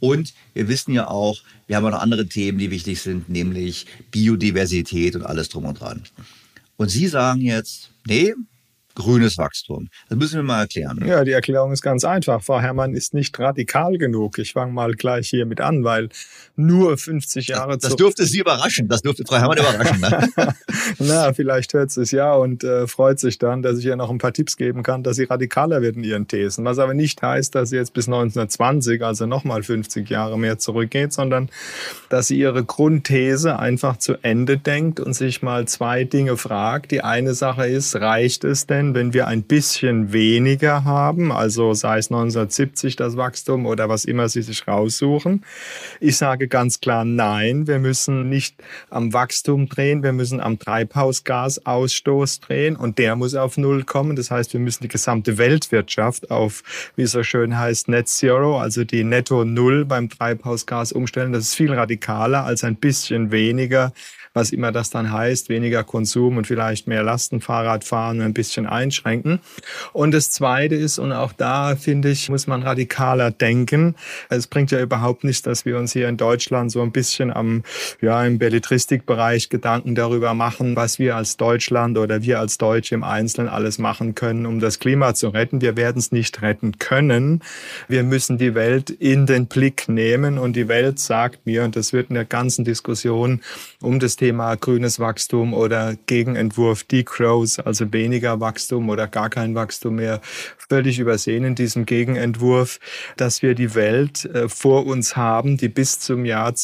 Und wir wissen ja auch, wir haben auch noch andere Themen, die wichtig sind, nämlich Biodiversität und alles drum und dran. Und Sie sagen jetzt, nee, grünes Wachstum. Das müssen wir mal erklären. Ja, die Erklärung ist ganz einfach. Frau Herrmann ist nicht radikal genug. Ich fange mal gleich hiermit an, weil nur 50 Jahre Das dürfte Sie überraschen. Das dürfte Frau Herrmann überraschen. Ne? Na, vielleicht hört sie es ja und freut sich dann, dass ich ihr noch ein paar Tipps geben kann, dass sie radikaler wird in ihren Thesen. Was aber nicht heißt, dass sie jetzt bis 1920, also nochmal 50 Jahre mehr zurückgeht, sondern dass sie ihre Grundthese einfach zu Ende denkt und sich mal zwei Dinge fragt. Die eine Sache ist, reicht es denn, wenn wir ein bisschen weniger haben, also sei es 1970 das Wachstum oder was immer Sie sich raussuchen? Ich sage ganz klar nein, wir müssen nicht am Wachstum drehen, wir müssen am Treibhausgasausstoß drehen und der muss auf Null kommen. Das heißt, wir müssen die gesamte Weltwirtschaft auf, wie es so schön heißt, Net Zero, also die Netto Null beim Treibhausgas umstellen. Das ist viel radikaler als ein bisschen weniger, was immer das dann heißt, weniger Konsum und vielleicht mehr Lastenfahrrad fahren, ein bisschen einschränken. Und das Zweite ist, und auch da, finde ich, muss man radikaler denken. Es bringt ja überhaupt nichts, dass wir uns hier in Deutschland so ein bisschen im Belletristikbereich Gedanken darüber machen, was wir als Deutschland oder wir als Deutsche im Einzelnen alles machen können, um das Klima zu retten. Wir werden es nicht retten können. Wir müssen die Welt in den Blick nehmen und die Welt sagt mir, und das wird in der ganzen Diskussion um das Thema grünes Wachstum oder Gegenentwurf Degrowth, also weniger Wachstum oder gar kein Wachstum mehr, völlig übersehen in diesem Gegenentwurf, dass wir die Welt vor uns haben, die bis zum Jahr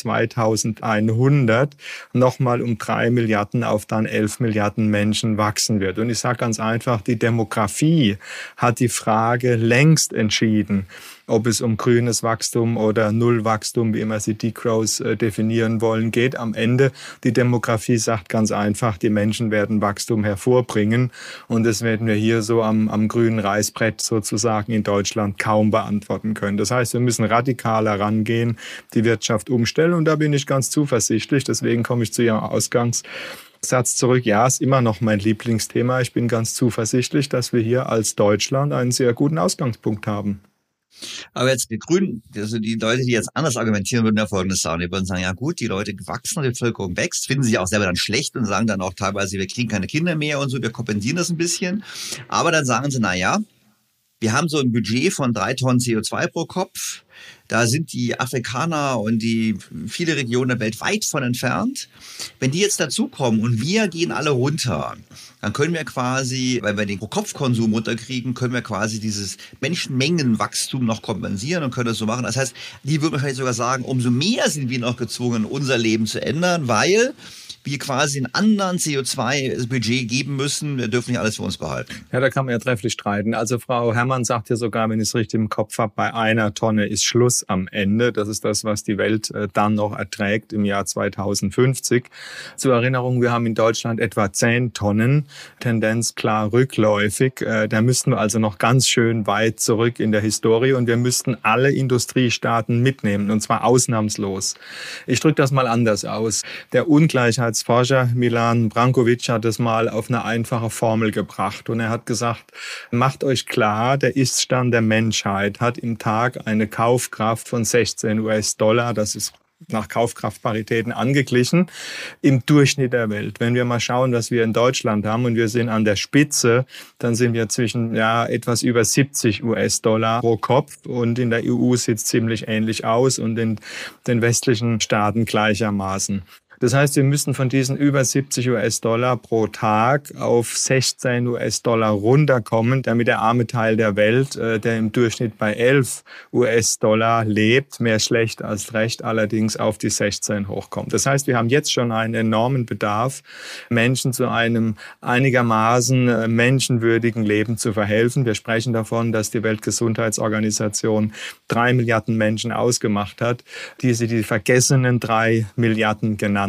2100 nochmal um 3 Milliarden auf dann 11 Milliarden Menschen wachsen wird. Und ich sage ganz einfach, die Demografie hat die Frage längst entschieden, ob es um grünes Wachstum oder Nullwachstum, wie immer Sie Degrowth definieren wollen, geht. Am Ende, die Demografie sagt ganz einfach, die Menschen werden Wachstum hervorbringen. Und das werden wir hier so am grünen Reißbrett sozusagen in Deutschland kaum beantworten können. Das heißt, wir müssen radikaler rangehen, die Wirtschaft umstellen. Und da bin ich ganz zuversichtlich. Deswegen komme ich zu Ihrem Ausgangssatz zurück. Ja, ist immer noch mein Lieblingsthema. Ich bin ganz zuversichtlich, dass wir hier als Deutschland einen sehr guten Ausgangspunkt haben. Aber jetzt die Grünen, also die Leute, die jetzt anders argumentieren, würden ja Folgendes sagen. Die würden sagen, ja gut, die Leute wachsen, die Bevölkerung wächst, finden sich auch selber dann schlecht und sagen dann auch teilweise, wir kriegen keine Kinder mehr und so, wir kompensieren das ein bisschen. Aber dann sagen sie, na ja, wir haben so ein Budget von 3 Tonnen CO2 pro Kopf. Da sind die Afrikaner und die viele Regionen der Welt weit von entfernt. Wenn die jetzt dazukommen und wir gehen alle runter, dann können wir quasi, weil wir den Pro-Kopf-Konsum runterkriegen, können wir quasi dieses Menschenmengenwachstum noch kompensieren und können das so machen. Das heißt, die würden vielleicht sogar sagen, umso mehr sind wir noch gezwungen, unser Leben zu ändern, weil wir quasi einen anderen CO2-Budget geben müssen. Wir dürfen nicht alles für uns behalten. Ja, da kann man ja trefflich streiten. Also Frau Herrmann sagt ja sogar, wenn ich es richtig im Kopf habe, bei 1 Tonne ist Schluss am Ende. Das ist das, was die Welt dann noch erträgt im Jahr 2050. Zur Erinnerung, wir haben in Deutschland etwa 10 Tonnen, Tendenz klar rückläufig. Da müssten wir also noch ganz schön weit zurück in der Historie und wir müssten alle Industriestaaten mitnehmen, und zwar ausnahmslos. Ich drücke das mal anders aus. Der Ungleichheitsforscher Milan Brankovic hat es mal auf eine einfache Formel gebracht und er hat gesagt, macht euch klar, der Iststand der Menschheit hat im Tag eine Kaufkraft von 16 US-Dollar, das ist nach Kaufkraftparitäten angeglichen, im Durchschnitt der Welt. Wenn wir mal schauen, was wir in Deutschland haben und wir sind an der Spitze, dann sind wir zwischen etwas über 70 US-Dollar pro Kopf und in der EU sieht es ziemlich ähnlich aus und in den westlichen Staaten gleichermaßen. Das heißt, wir müssen von diesen über 70 US-Dollar pro Tag auf 16 US-Dollar runterkommen, damit der arme Teil der Welt, der im Durchschnitt bei 11 US-Dollar lebt, mehr schlecht als recht, allerdings auf die 16 hochkommt. Das heißt, wir haben jetzt schon einen enormen Bedarf, Menschen zu einem einigermaßen menschenwürdigen Leben zu verhelfen. Wir sprechen davon, dass die Weltgesundheitsorganisation 3 Milliarden Menschen ausgemacht hat, die sie die vergessenen 3 Milliarden genannt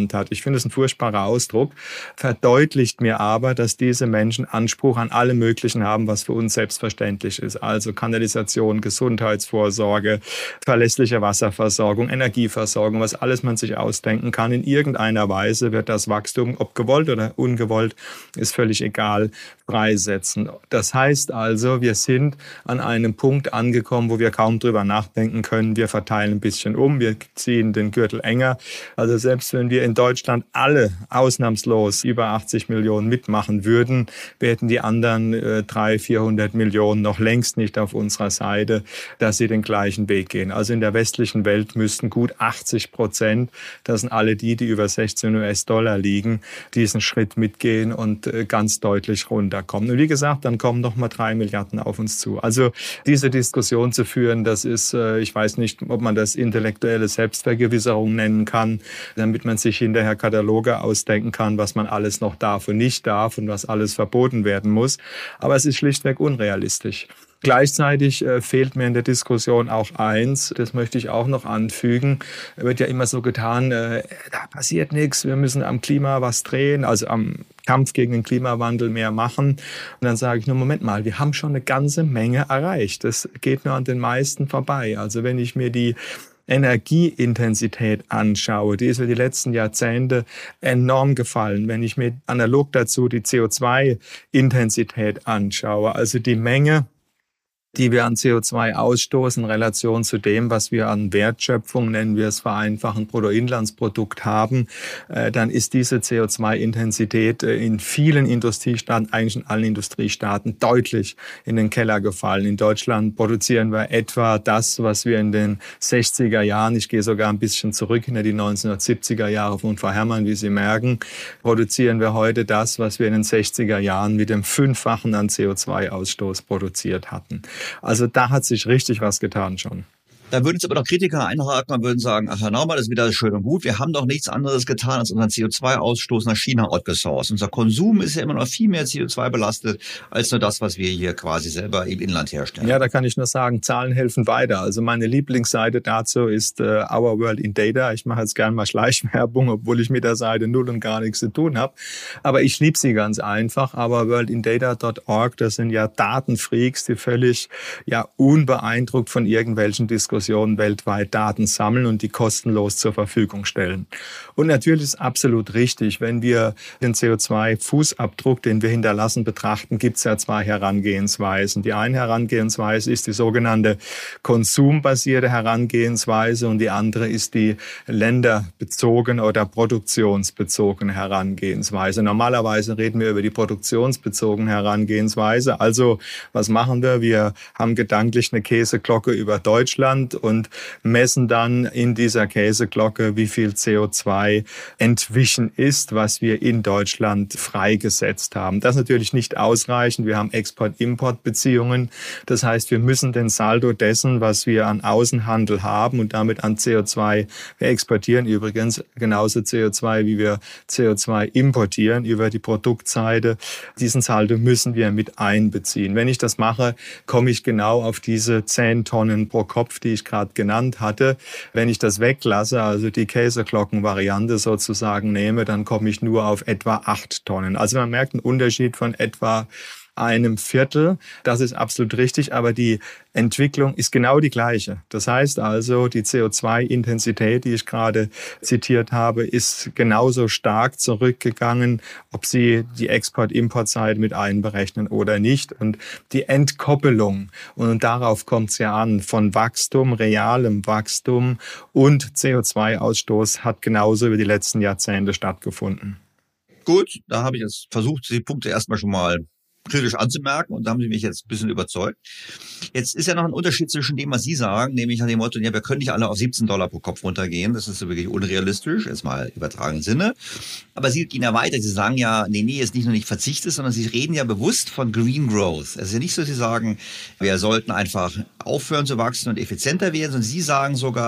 genannt hat. Ich finde es ein furchtbarer Ausdruck, verdeutlicht mir aber, dass diese Menschen Anspruch an alle möglichen haben, was für uns selbstverständlich ist. Also Kanalisation, Gesundheitsvorsorge, verlässliche Wasserversorgung, Energieversorgung, was alles man sich ausdenken kann. In irgendeiner Weise wird das Wachstum, ob gewollt oder ungewollt, ist völlig egal, freisetzen. Das heißt also, wir sind an einem Punkt angekommen, wo wir kaum drüber nachdenken können. Wir verteilen ein bisschen um, wir ziehen den Gürtel enger. Also selbst wenn wir in Deutschland alle ausnahmslos über 80 Millionen mitmachen würden, wären die anderen 300-400 Millionen noch längst nicht auf unserer Seite, dass sie den gleichen Weg gehen. Also in der westlichen Welt müssten gut 80%, das sind alle die über 16 US-Dollar liegen, diesen Schritt mitgehen und ganz deutlich runterkommen. Und wie gesagt, dann kommen noch mal 3 Milliarden auf uns zu. Also diese Diskussion zu führen, das ist, ich weiß nicht, ob man das intellektuelle Selbstvergewisserung nennen kann, damit man sich hinterher Kataloge ausdenken kann, was man alles noch darf und nicht darf und was alles verboten werden muss. Aber es ist schlichtweg unrealistisch. Gleichzeitig fehlt mir in der Diskussion auch eins, das möchte ich auch noch anfügen. Es wird ja immer so getan, da passiert nichts, wir müssen am Klima was drehen, also am Kampf gegen den Klimawandel mehr machen. Und dann sage ich nur, Moment mal, wir haben schon eine ganze Menge erreicht. Das geht nur an den meisten vorbei. Also wenn ich mir die Energieintensität anschaue, die ist ja die letzten Jahrzehnte enorm gefallen. Wenn ich mir analog dazu die CO2-Intensität anschaue, also die Menge, die wir an CO2 ausstoßen in Relation zu dem, was wir an Wertschöpfung, nennen wir es vereinfachen, Bruttoinlandsprodukt haben, dann ist diese CO2-Intensität in vielen Industriestaaten, eigentlich in allen Industriestaaten, deutlich in den Keller gefallen. In Deutschland produzieren wir etwa das, was wir in den 60er Jahren, ich gehe sogar ein bisschen zurück in die 1970er Jahre von Frau Herrmann, wie Sie merken, produzieren wir heute das, was wir in den 60er Jahren mit dem 5-fachen an CO2-Ausstoß produziert hatten. Also da hat sich richtig was getan schon. Da würden jetzt aber noch Kritiker einhaken und würden sagen, ach Herr Naumann, das ist wieder schön und gut. Wir haben doch nichts anderes getan, als unseren CO2-Ausstoß nach China outgesourced. Unser Konsum ist ja immer noch viel mehr CO2 belastet, als nur das, was wir hier quasi selber im Inland herstellen. Ja, da kann ich nur sagen, Zahlen helfen weiter. Also meine Lieblingsseite dazu ist Our World in Data. Ich mache jetzt gerne mal Schleichwerbung, obwohl ich mit der Seite null und gar nichts zu tun habe. Aber ich liebe sie ganz einfach. ourworldindata.org, das sind ja Datenfreaks, die völlig unbeeindruckt von irgendwelchen Diskussionen weltweit Daten sammeln und die kostenlos zur Verfügung stellen. Und natürlich ist absolut richtig, wenn wir den CO2-Fußabdruck, den wir hinterlassen, betrachten, gibt es ja 2 Herangehensweisen. Die eine Herangehensweise ist die sogenannte konsumbasierte Herangehensweise und die andere ist die länderbezogene oder produktionsbezogene Herangehensweise. Normalerweise reden wir über die produktionsbezogene Herangehensweise. Also was machen wir? Wir haben gedanklich eine Käseglocke über Deutschland und messen dann in dieser Käseglocke, wie viel CO2 entwichen ist, was wir in Deutschland freigesetzt haben. Das ist natürlich nicht ausreichend. Wir haben Export-Import-Beziehungen. Das heißt, wir müssen den Saldo dessen, was wir an Außenhandel haben und damit an CO2, wir exportieren übrigens genauso CO2, wie wir CO2 importieren über die Produktseite. Diesen Saldo müssen wir mit einbeziehen. Wenn ich das mache, komme ich genau auf diese 10 Tonnen pro Kopf, die ich gerade genannt hatte. Wenn ich das weglasse, also die Käseglockenvariante sozusagen nehme, dann komme ich nur auf etwa 8 Tonnen. Also man merkt einen Unterschied von etwa einem Viertel. Das ist absolut richtig, aber die Entwicklung ist genau die gleiche. Das heißt also, die CO2-Intensität, die ich gerade zitiert habe, ist genauso stark zurückgegangen, ob Sie die Export-Import-Seite mit einberechnen oder nicht. Und die Entkoppelung, und darauf kommt es ja an, von Wachstum, realem Wachstum und CO2-Ausstoß hat genauso über die letzten Jahrzehnte stattgefunden. Gut, da habe ich jetzt versucht, die Punkte erstmal schon mal kritisch anzumerken und da haben Sie mich jetzt ein bisschen überzeugt. Jetzt ist ja noch ein Unterschied zwischen dem, was Sie sagen, nämlich nach dem Motto, ja, wir können nicht alle auf $17 pro Kopf runtergehen. Das ist wirklich unrealistisch, jetzt mal im übertragenen Sinne. Aber Sie gehen ja weiter. Sie sagen ja, nee, jetzt nicht nur nicht verzichtest, sondern Sie reden ja bewusst von Green Growth. Es ist ja nicht so, dass Sie sagen, wir sollten einfach aufhören zu wachsen und effizienter werden, sondern Sie sagen sogar,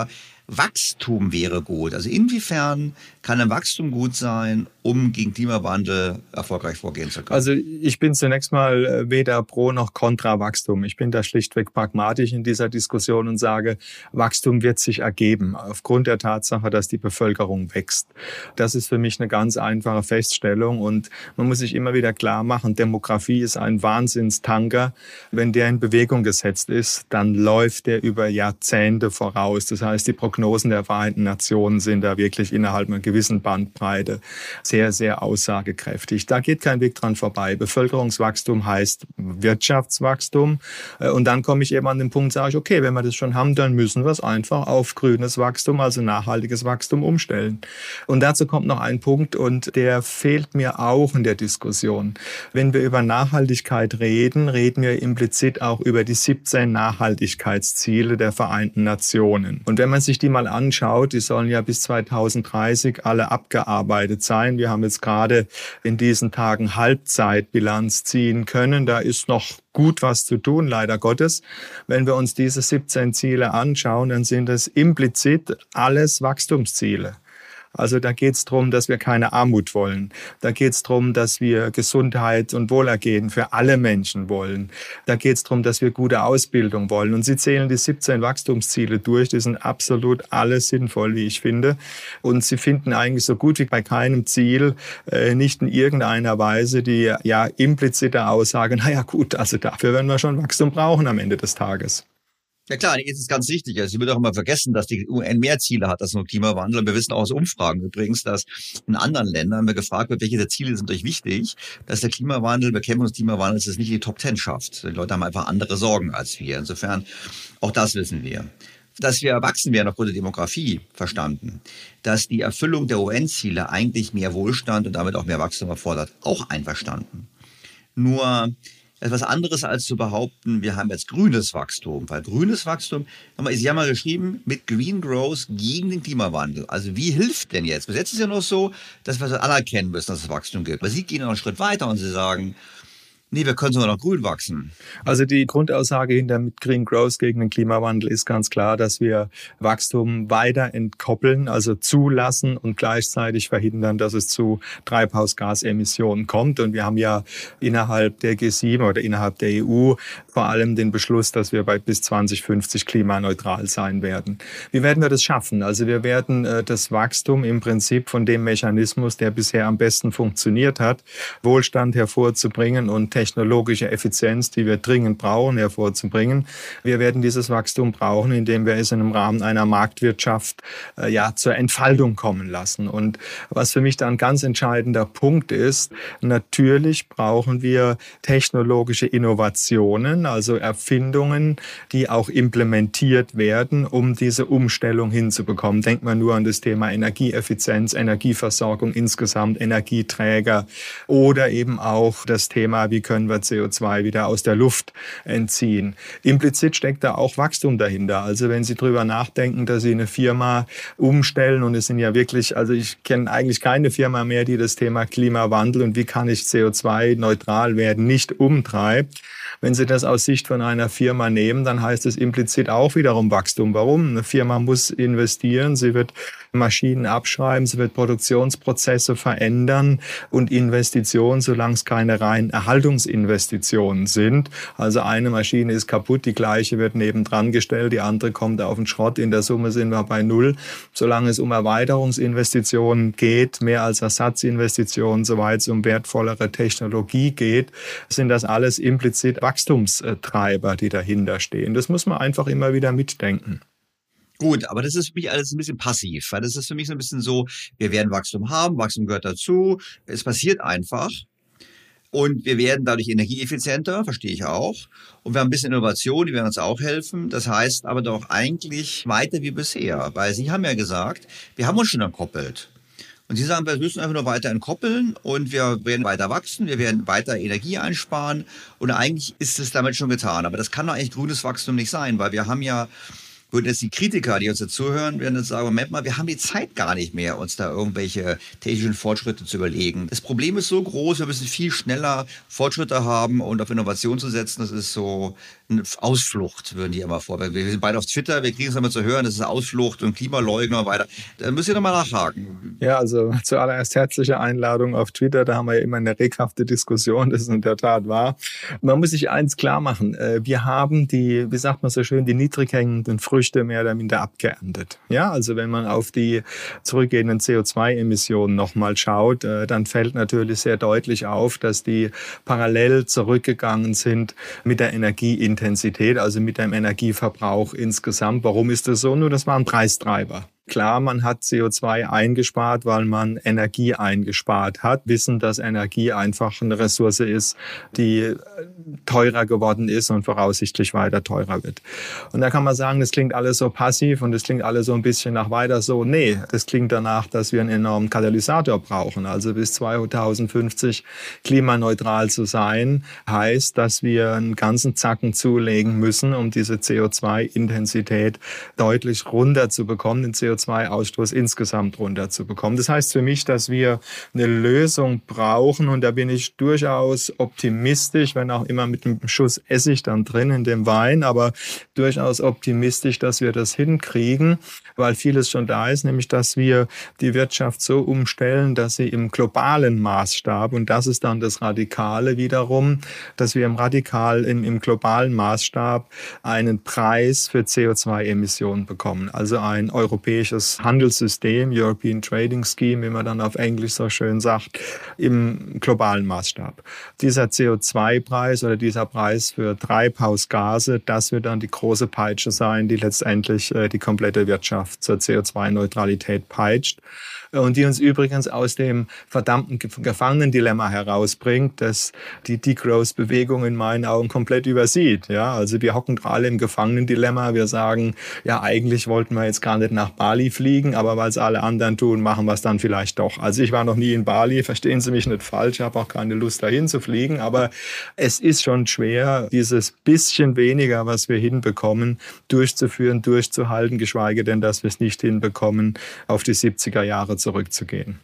Wachstum wäre gut. Also inwiefern kann ein Wachstum gut sein, um gegen Klimawandel erfolgreich vorgehen zu können? Also ich bin zunächst mal weder pro noch kontra Wachstum. Ich bin da schlichtweg pragmatisch in dieser Diskussion und sage, Wachstum wird sich ergeben, aufgrund der Tatsache, dass die Bevölkerung wächst. Das ist für mich eine ganz einfache Feststellung und man muss sich immer wieder klar machen, Demografie ist ein Wahnsinnstanker. Wenn der in Bewegung gesetzt ist, dann läuft der über Jahrzehnte voraus. Das heißt, die Prognosen der Vereinten Nationen sind da wirklich innerhalb einer gewissen Bandbreite sehr, sehr aussagekräftig. Da geht kein Weg dran vorbei. Bevölkerungswachstum heißt Wirtschaftswachstum. Und dann komme ich eben an den Punkt, sage ich, okay, wenn wir das schon haben, dann müssen wir es einfach auf grünes Wachstum, also nachhaltiges Wachstum umstellen. Und dazu kommt noch ein Punkt und der fehlt mir auch in der Diskussion. Wenn wir über Nachhaltigkeit reden, reden wir implizit auch über die 17 Nachhaltigkeitsziele der Vereinten Nationen. Und wenn man sich die mal anschaut, die sollen ja bis 2030 alle abgearbeitet sein. Wir haben jetzt gerade in diesen Tagen Halbzeitbilanz ziehen können. Da ist noch gut was zu tun, leider Gottes. Wenn wir uns diese 17 Ziele anschauen, dann sind es implizit alles Wachstumsziele. Also da geht es darum, dass wir keine Armut wollen. Da geht es darum, dass wir Gesundheit und Wohlergehen für alle Menschen wollen. Da geht es darum, dass wir gute Ausbildung wollen. Und Sie zählen die 17 Wachstumsziele durch. Die sind absolut alle sinnvoll, wie ich finde. Und Sie finden eigentlich so gut wie bei keinem Ziel nicht in irgendeiner Weise die implizite Aussage, naja gut, also dafür werden wir schon Wachstum brauchen am Ende des Tages. Ja klar, jetzt ist ganz wichtig. Also, Sie wird auch immer vergessen, dass die UN mehr Ziele hat als nur Klimawandel. Wir wissen auch aus Umfragen übrigens, dass in anderen Ländern, wenn wir gefragt wird, welche der Ziele sind euch wichtig, dass der Bekämpfung des Klimawandels es nicht in die Top 10 schafft. Die Leute haben einfach andere Sorgen als wir. Insofern, auch das wissen wir. Dass wir erwachsen werden aufgrund der Demografie, verstanden. Dass die Erfüllung der UN-Ziele eigentlich mehr Wohlstand und damit auch mehr Wachstum erfordert, auch einverstanden. Nur etwas anderes als zu behaupten, wir haben jetzt grünes Wachstum. Weil grünes Wachstum, Sie haben mal geschrieben, mit Green Growth gegen den Klimawandel. Also wie hilft denn jetzt? Bis jetzt ist ja noch so, dass wir das anerkennen müssen, dass es Wachstum gibt. Aber Sie gehen noch einen Schritt weiter und Sie sagen, nee, wir können sogar noch grün wachsen. Also die Grundaussage hinter mit Green Growth gegen den Klimawandel ist ganz klar, dass wir Wachstum weiter entkoppeln, also zulassen und gleichzeitig verhindern, dass es zu Treibhausgasemissionen kommt. Und wir haben ja innerhalb der G7 oder innerhalb der EU vor allem den Beschluss, dass wir bei bis 2050 klimaneutral sein werden. Wie werden wir das schaffen? Also wir werden das Wachstum im Prinzip von dem Mechanismus, der bisher am besten funktioniert hat, Wohlstand hervorzubringen und technologische Effizienz, die wir dringend brauchen, hervorzubringen. Wir werden dieses Wachstum brauchen, indem wir es im Rahmen einer Marktwirtschaft zur Entfaltung kommen lassen. Und was für mich da ein ganz entscheidender Punkt ist, natürlich brauchen wir technologische Innovationen, also Erfindungen, die auch implementiert werden, um diese Umstellung hinzubekommen. Denkt man nur an das Thema Energieeffizienz, Energieversorgung insgesamt, Energieträger oder eben auch das Thema, wie können wir CO2 wieder aus der Luft entziehen. Implizit steckt da auch Wachstum dahinter. Also wenn Sie drüber nachdenken, dass Sie eine Firma umstellen und es sind ja wirklich, also ich kenne eigentlich keine Firma mehr, die das Thema Klimawandel und wie kann ich CO2-neutral werden, nicht umtreibt. Wenn Sie das aus Sicht von einer Firma nehmen, dann heißt es implizit auch wiederum Wachstum. Warum? Eine Firma muss investieren, sie wird Maschinen abschreiben, sie wird Produktionsprozesse verändern und Investitionen, solange es keine reinen Erhaltungsinvestitionen sind. Also eine Maschine ist kaputt, die gleiche wird nebendran gestellt, die andere kommt auf den Schrott. In der Summe sind wir bei Null. Solange es um Erweiterungsinvestitionen geht, mehr als Ersatzinvestitionen, soweit es um wertvollere Technologie geht, sind das alles implizit Wachstumstreiber, die dahinter stehen. Das muss man einfach immer wieder mitdenken. Gut, aber das ist für mich alles ein bisschen passiv, weil das ist für mich so ein bisschen so, wir werden Wachstum haben, Wachstum gehört dazu, es passiert einfach und wir werden dadurch energieeffizienter, verstehe ich auch, und wir haben ein bisschen Innovation, die werden uns auch helfen, das heißt aber doch eigentlich weiter wie bisher, weil Sie haben ja gesagt, wir haben uns schon entkoppelt. Und Sie sagen, wir müssen einfach nur weiter entkoppeln und wir werden weiter wachsen, wir werden weiter Energie einsparen und eigentlich ist es damit schon getan. Aber das kann doch eigentlich grünes Wachstum nicht sein, weil wir haben ja würden jetzt die Kritiker, die uns jetzt zuhören, werden jetzt sagen, Moment mal, wir haben die Zeit gar nicht mehr, uns da irgendwelche technischen Fortschritte zu überlegen. Das Problem ist so groß, wir müssen viel schneller Fortschritte haben und auf Innovation zu setzen, das ist so eine Ausflucht, würden die immer vorwerfen. Wir sind beide auf Twitter, wir kriegen es immer zu hören, das ist Ausflucht und Klimaleugner und weiter. Da müsst ihr nochmal nachhaken. Ja, also zuallererst herzliche Einladung auf Twitter, da haben wir ja immer eine reghafte Diskussion, das ist in der Tat wahr. Man muss sich eins klar machen, wir haben die, wie sagt man so schön, die niedrig hängenden Früchte mehr oder minder abgeerntet. Ja, also wenn man auf die zurückgehenden CO2-Emissionen nochmal schaut, dann fällt natürlich sehr deutlich auf, dass die parallel zurückgegangen sind mit der Energieintensität, also mit dem Energieverbrauch insgesamt. Warum ist das so? Nur das war ein Preistreiber. Klar, man hat CO2 eingespart, weil man Energie eingespart hat, wissen, dass Energie einfach eine Ressource ist, die teurer geworden ist und voraussichtlich weiter teurer wird. Und da kann man sagen, das klingt alles so passiv und das klingt alles so ein bisschen nach weiter so. Nee, das klingt danach, dass wir einen enormen Katalysator brauchen. Also bis 2050 klimaneutral zu sein, heißt, dass wir einen ganzen Zacken zulegen müssen, um diese CO2-Intensität deutlich runter zu bekommen, den CO2-Ausstoß insgesamt runterzubekommen. Das heißt für mich, dass wir eine Lösung brauchen und da bin ich durchaus optimistisch, wenn auch immer mit einem Schuss Essig dann drin in dem Wein, aber durchaus optimistisch, dass wir das hinkriegen, weil vieles schon da ist, nämlich dass wir die Wirtschaft so umstellen, dass sie im globalen Maßstab, und das ist dann das Radikale wiederum, dass wir im globalen Maßstab einen Preis für CO2-Emissionen bekommen, also ein europäisches Handelssystem, European Trading Scheme, wie man dann auf Englisch so schön sagt, im globalen Maßstab. Dieser CO2-Preis oder dieser Preis für Treibhausgase, das wird dann die große Peitsche sein, die letztendlich die komplette Wirtschaft zur CO2-Neutralität peitscht. Und die uns übrigens aus dem verdammten Gefangenendilemma herausbringt, das die Degrowth-Bewegung in meinen Augen komplett übersieht. Ja, also wir hocken alle im Gefangenendilemma. Wir sagen, ja, eigentlich wollten wir jetzt gar nicht nach Bali fliegen, aber weil es alle anderen tun, machen wir es dann vielleicht doch. Also ich war noch nie in Bali, verstehen Sie mich nicht falsch, ich habe auch keine Lust dahin zu fliegen, aber es ist schon schwer, dieses bisschen weniger, was wir hinbekommen, durchzuführen, durchzuhalten, geschweige denn, dass wir es nicht hinbekommen, auf die 70er Jahre zurückzugehen.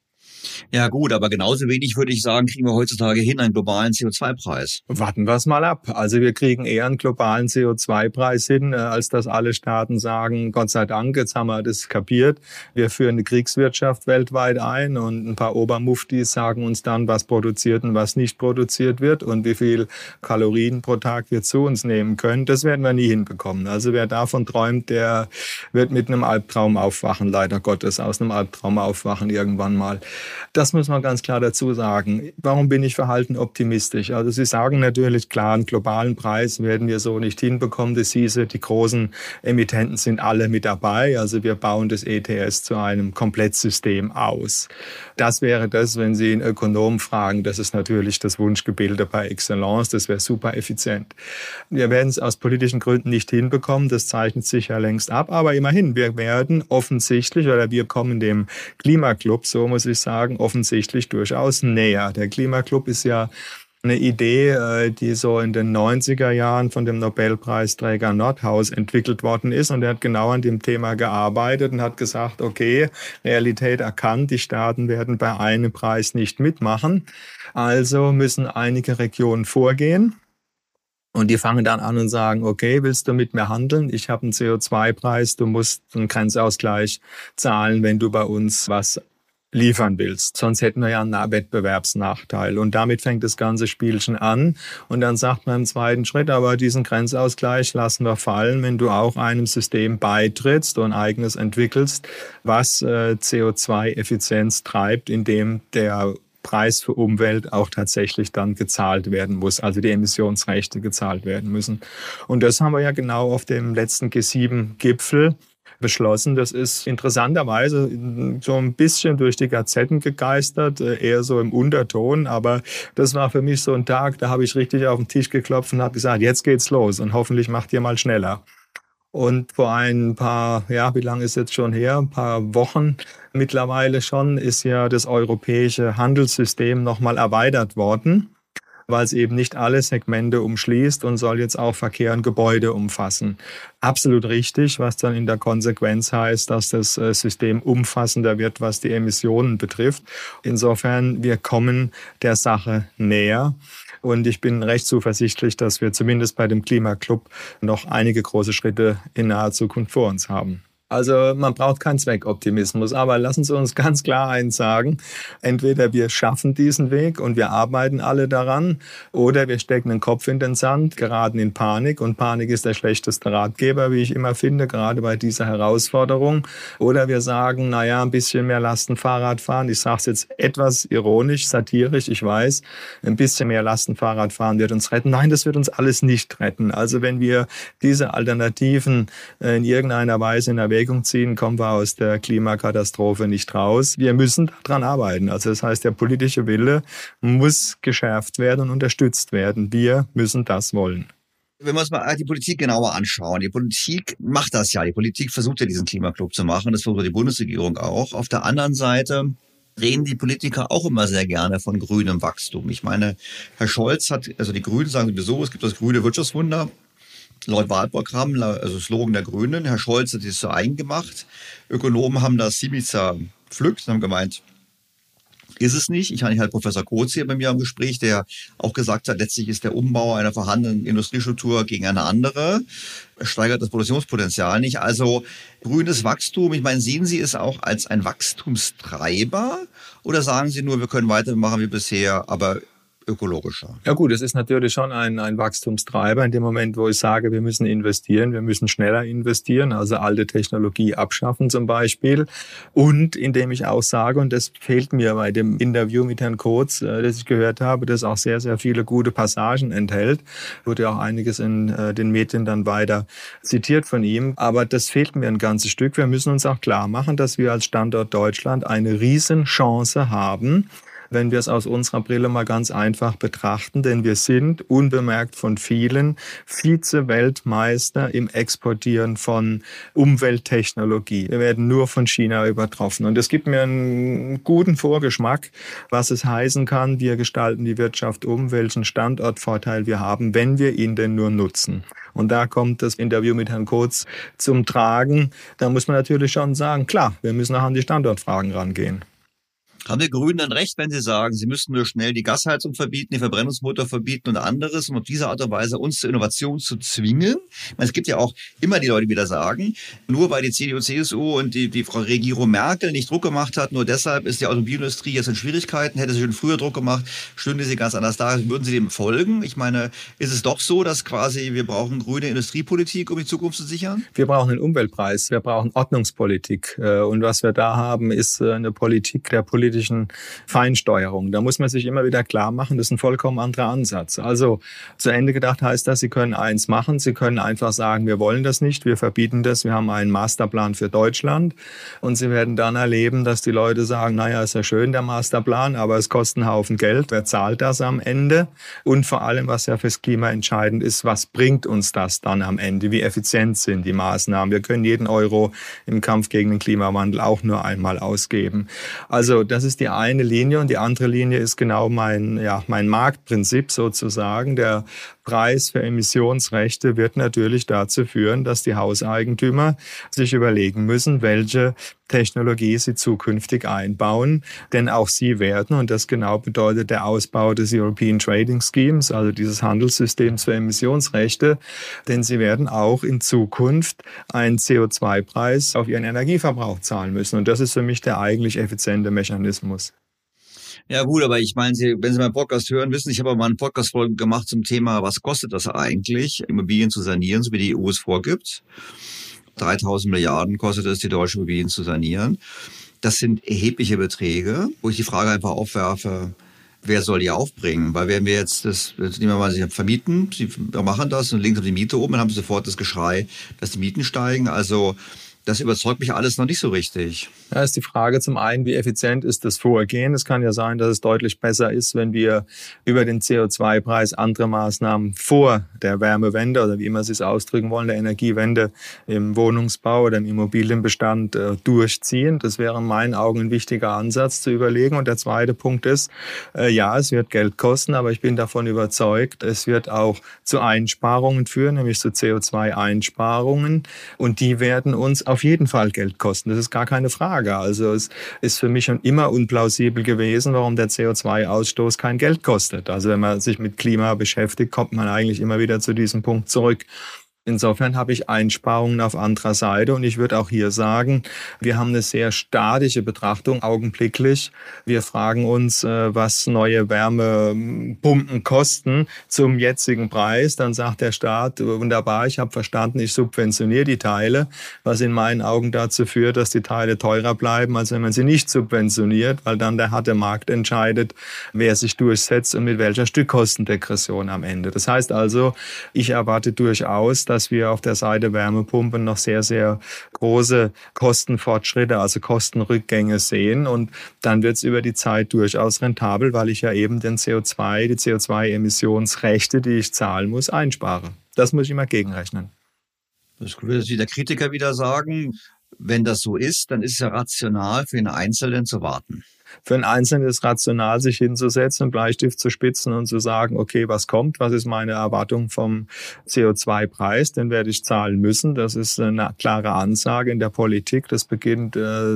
Ja gut, aber genauso wenig würde ich sagen, kriegen wir heutzutage hin einen globalen CO2-Preis. Warten wir es mal ab. Also wir kriegen eher einen globalen CO2-Preis hin, als dass alle Staaten sagen, Gott sei Dank, jetzt haben wir das kapiert. Wir führen eine Kriegswirtschaft weltweit ein und ein paar Obermuftis sagen uns dann, was produziert und was nicht produziert wird und wie viel Kalorien pro Tag wir zu uns nehmen können. Das werden wir nie hinbekommen. Also wer davon träumt, der wird mit einem Albtraum aufwachen, leider Gottes, aus einem Albtraum aufwachen irgendwann mal. Das muss man ganz klar dazu sagen. Warum bin ich verhalten optimistisch? Also Sie sagen natürlich, klar, einen globalen Preis werden wir so nicht hinbekommen. Das hieße, die großen Emittenten sind alle mit dabei. Also wir bauen das ETS zu einem Komplettsystem aus. Das wäre das, wenn Sie einen Ökonomen fragen, das ist natürlich das Wunschgebilde par excellence. Das wäre super effizient. Wir werden es aus politischen Gründen nicht hinbekommen. Das zeichnet sich ja längst ab. Aber immerhin, wir werden offensichtlich, oder wir kommen dem Klimaclub, so muss ich sagen, offensichtlich durchaus näher. Der Klimaclub ist ja eine Idee, die so in den 90er Jahren von dem Nobelpreisträger Nordhaus entwickelt worden ist. Und er hat genau an dem Thema gearbeitet und hat gesagt, okay, Realität erkannt, die Staaten werden bei einem Preis nicht mitmachen. Also müssen einige Regionen vorgehen. Und die fangen dann an und sagen, okay, willst du mit mir handeln? Ich habe einen CO2-Preis, du musst einen Grenzausgleich zahlen, wenn du bei uns was liefern willst. Sonst hätten wir ja einen Wettbewerbsnachteil. Und damit fängt das ganze Spielchen an. Und dann sagt man im zweiten Schritt, aber diesen Grenzausgleich lassen wir fallen, wenn du auch einem System beitrittst und eigenes entwickelst, was CO2-Effizienz treibt, indem der Preis für Umwelt auch tatsächlich dann gezahlt werden muss, also die Emissionsrechte gezahlt werden müssen. Und das haben wir ja genau auf dem letzten G7-Gipfel beschlossen. Das ist interessanterweise so ein bisschen durch die Gazetten gegeistert, eher so im Unterton, aber das war für mich so ein Tag, da habe ich richtig auf den Tisch geklopft und habe gesagt, jetzt geht's los und hoffentlich macht ihr mal schneller. Und vor ein paar, wie lange ist jetzt schon her, ein paar Wochen mittlerweile schon, ist ja das europäische Handelssystem nochmal erweitert worden. weil es eben nicht alle Segmente umschließt und soll jetzt auch Verkehr und Gebäude umfassen. Absolut richtig, was dann in der Konsequenz heißt, dass das System umfassender wird, was die Emissionen betrifft. Insofern, wir kommen der Sache näher. Und ich bin recht zuversichtlich, dass wir zumindest bei dem Klimaclub noch einige große Schritte in naher Zukunft vor uns haben. Also man braucht keinen Zweckoptimismus, aber lassen Sie uns ganz klar eins sagen. Entweder wir schaffen diesen Weg und wir arbeiten alle daran, oder wir stecken den Kopf in den Sand, geraten in Panik, und Panik ist der schlechteste Ratgeber, wie ich immer finde, gerade bei dieser Herausforderung. Oder wir sagen, naja, ein bisschen mehr Lastenfahrrad fahren. Ich sage es jetzt etwas ironisch, satirisch, ich weiß, ein bisschen mehr Lastenfahrrad fahren wird uns retten. Nein, das wird uns alles nicht retten. Also wenn wir diese Alternativen in irgendeiner Weise in Erwägung ziehen, kommen wir aus der Klimakatastrophe nicht raus. Wir müssen daran arbeiten. Also das heißt, der politische Wille muss geschärft werden und unterstützt werden. Wir müssen das wollen. Wenn wir uns mal die Politik genauer anschauen, die Politik macht das ja. Die Politik versucht ja, diesen Klimaclub zu machen. Das versucht die Bundesregierung auch. Auf der anderen Seite reden die Politiker auch immer sehr gerne von grünem Wachstum. Ich meine, Herr Scholz also die Grünen sagen sowieso, es gibt das grüne Wirtschaftswunder. Laut Wahlprogramm, also Slogan der Grünen. Herr Scholz hat es so eingemacht. Ökonomen haben das ziemlich zerpflückt und haben gemeint, ist es nicht. Ich hatte halt Professor Kurz hier bei mir im Gespräch, der auch gesagt hat, letztlich ist der Umbau einer vorhandenen Industriestruktur gegen eine andere, steigert das Produktionspotenzial nicht. Also grünes Wachstum, ich meine, sehen Sie es auch als ein Wachstumstreiber oder sagen Sie nur, wir können weitermachen wie bisher, aber ökologischer? Ja gut, es ist natürlich schon ein Wachstumstreiber in dem Moment, wo ich sage, wir müssen investieren, wir müssen schneller investieren, also alte Technologie abschaffen zum Beispiel. Und indem ich auch sage, und das fehlt mir bei dem Interview mit Herrn Kurz, das ich gehört habe, das auch sehr, sehr viele gute Passagen enthält, wurde auch einiges in den Medien dann weiter zitiert von ihm, aber das fehlt mir ein ganzes Stück. Wir müssen uns auch klar machen, dass wir als Standort Deutschland eine Riesenchance haben, wenn wir es aus unserer Brille mal ganz einfach betrachten, denn wir sind unbemerkt von vielen Vize-Weltmeister im Exportieren von Umwelttechnologie. Wir werden nur von China übertroffen. Und es gibt mir einen guten Vorgeschmack, was es heißen kann, wir gestalten die Wirtschaft um, welchen Standortvorteil wir haben, wenn wir ihn denn nur nutzen. Und da kommt das Interview mit Herrn Kurz zum Tragen. Da muss man natürlich schon sagen, klar, wir müssen auch an die Standortfragen rangehen. Haben die Grünen dann recht, wenn sie sagen, sie müssten nur schnell die Gasheizung verbieten, die Verbrennungsmotor verbieten und anderes, um auf diese Art und Weise uns zur Innovation zu zwingen? Ich meine, es gibt ja auch immer die Leute, die wieder sagen, nur weil die CDU, CSU und die Frau Regierung Merkel nicht Druck gemacht hat, nur deshalb ist die Automobilindustrie jetzt in Schwierigkeiten, hätte sie schon früher Druck gemacht, stünde sie ganz anders da, würden sie dem folgen? Ich meine, ist es doch so, dass quasi wir brauchen grüne Industriepolitik, um die Zukunft zu sichern? Wir brauchen einen Umweltpreis, wir brauchen Ordnungspolitik und was wir da haben, ist eine Politik der politischen Feinsteuerung. Da muss man sich immer wieder klar machen, das ist ein vollkommen anderer Ansatz. Also zu Ende gedacht heißt das, Sie können eins machen, Sie können einfach sagen, wir wollen das nicht, wir verbieten das, wir haben einen Masterplan für Deutschland und Sie werden dann erleben, dass die Leute sagen, naja, ist ja schön der Masterplan, aber es kostet einen Haufen Geld, wer zahlt das am Ende? Und vor allem, was ja fürs Klima entscheidend ist, was bringt uns das dann am Ende? Wie effizient sind die Maßnahmen? Wir können jeden Euro im Kampf gegen den Klimawandel auch nur einmal ausgeben. Also das ist die eine Linie und die andere Linie ist genau mein Marktprinzip sozusagen. Der Preis für Emissionsrechte wird natürlich dazu führen, dass die Hauseigentümer sich überlegen müssen, welche Technologie sie zukünftig einbauen. Denn auch sie werden, und das genau bedeutet der Ausbau des European Trading Schemes, also dieses Handelssystems für Emissionsrechte, denn sie werden auch in Zukunft einen CO2-Preis auf ihren Energieverbrauch zahlen müssen. Und das ist für mich der eigentlich effiziente Mechanismus. Ja gut, aber ich meine, wenn Sie meinen Podcast hören, wissen Sie, ich habe auch mal eine Podcast-Folge gemacht zum Thema, was kostet das eigentlich, Immobilien zu sanieren, so wie die EU es vorgibt. 3.000 Milliarden kostet es, die deutschen Immobilien zu sanieren. Das sind erhebliche Beträge, wo ich die Frage einfach aufwerfe, wer soll die aufbringen? Weil wenn wir jetzt nehmen wir mal, Sie vermieten, Sie machen das und legen die Miete um, dann haben Sie sofort das Geschrei, dass die Mieten steigen. Also Das überzeugt mich alles noch nicht so richtig. Da ist die Frage zum einen, wie effizient ist das Vorgehen? Es kann ja sein, dass es deutlich besser ist, wenn wir über den CO2-Preis andere Maßnahmen vor der Wärmewende oder wie immer Sie es ausdrücken wollen, der Energiewende im Wohnungsbau oder im Immobilienbestand durchziehen. Das wäre in meinen Augen ein wichtiger Ansatz zu überlegen. Und der zweite Punkt ist, ja, es wird Geld kosten, aber ich bin davon überzeugt, es wird auch zu Einsparungen führen, nämlich zu CO2-Einsparungen. Und die werden uns auf jeden Fall Geld kosten. Das ist gar keine Frage. Also es ist für mich schon immer unplausibel gewesen, warum der CO2-Ausstoß kein Geld kostet. Also wenn man sich mit Klima beschäftigt, kommt man eigentlich immer wieder zu diesem Punkt zurück. Insofern habe ich Einsparungen auf anderer Seite und ich würde auch hier sagen, wir haben eine sehr statische Betrachtung augenblicklich. Wir fragen uns, was neue Wärmepumpen kosten zum jetzigen Preis. Dann sagt der Staat, wunderbar, ich habe verstanden, ich subventioniere die Teile, was in meinen Augen dazu führt, dass die Teile teurer bleiben, als wenn man sie nicht subventioniert, weil dann der harte Markt entscheidet, wer sich durchsetzt und mit welcher Stückkostendegression am Ende. Das heißt also, ich erwarte durchaus, dass wir auf der Seite Wärmepumpen noch sehr, sehr große Kostenfortschritte, also Kostenrückgänge sehen. Und dann wird es über die Zeit durchaus rentabel, weil ich ja eben die CO2-Emissionsrechte, die ich zahlen muss, einspare. Das muss ich immer gegenrechnen. Das würde der Kritiker wieder sagen, wenn das so ist, dann ist es ja rational für den Einzelnen zu warten. Für einen Einzelnen ist es rational, sich hinzusetzen, einen Bleistift zu spitzen und zu sagen, okay, was kommt, was ist meine Erwartung vom CO2-Preis, den werde ich zahlen müssen. Das ist eine klare Ansage in der Politik, das beginnt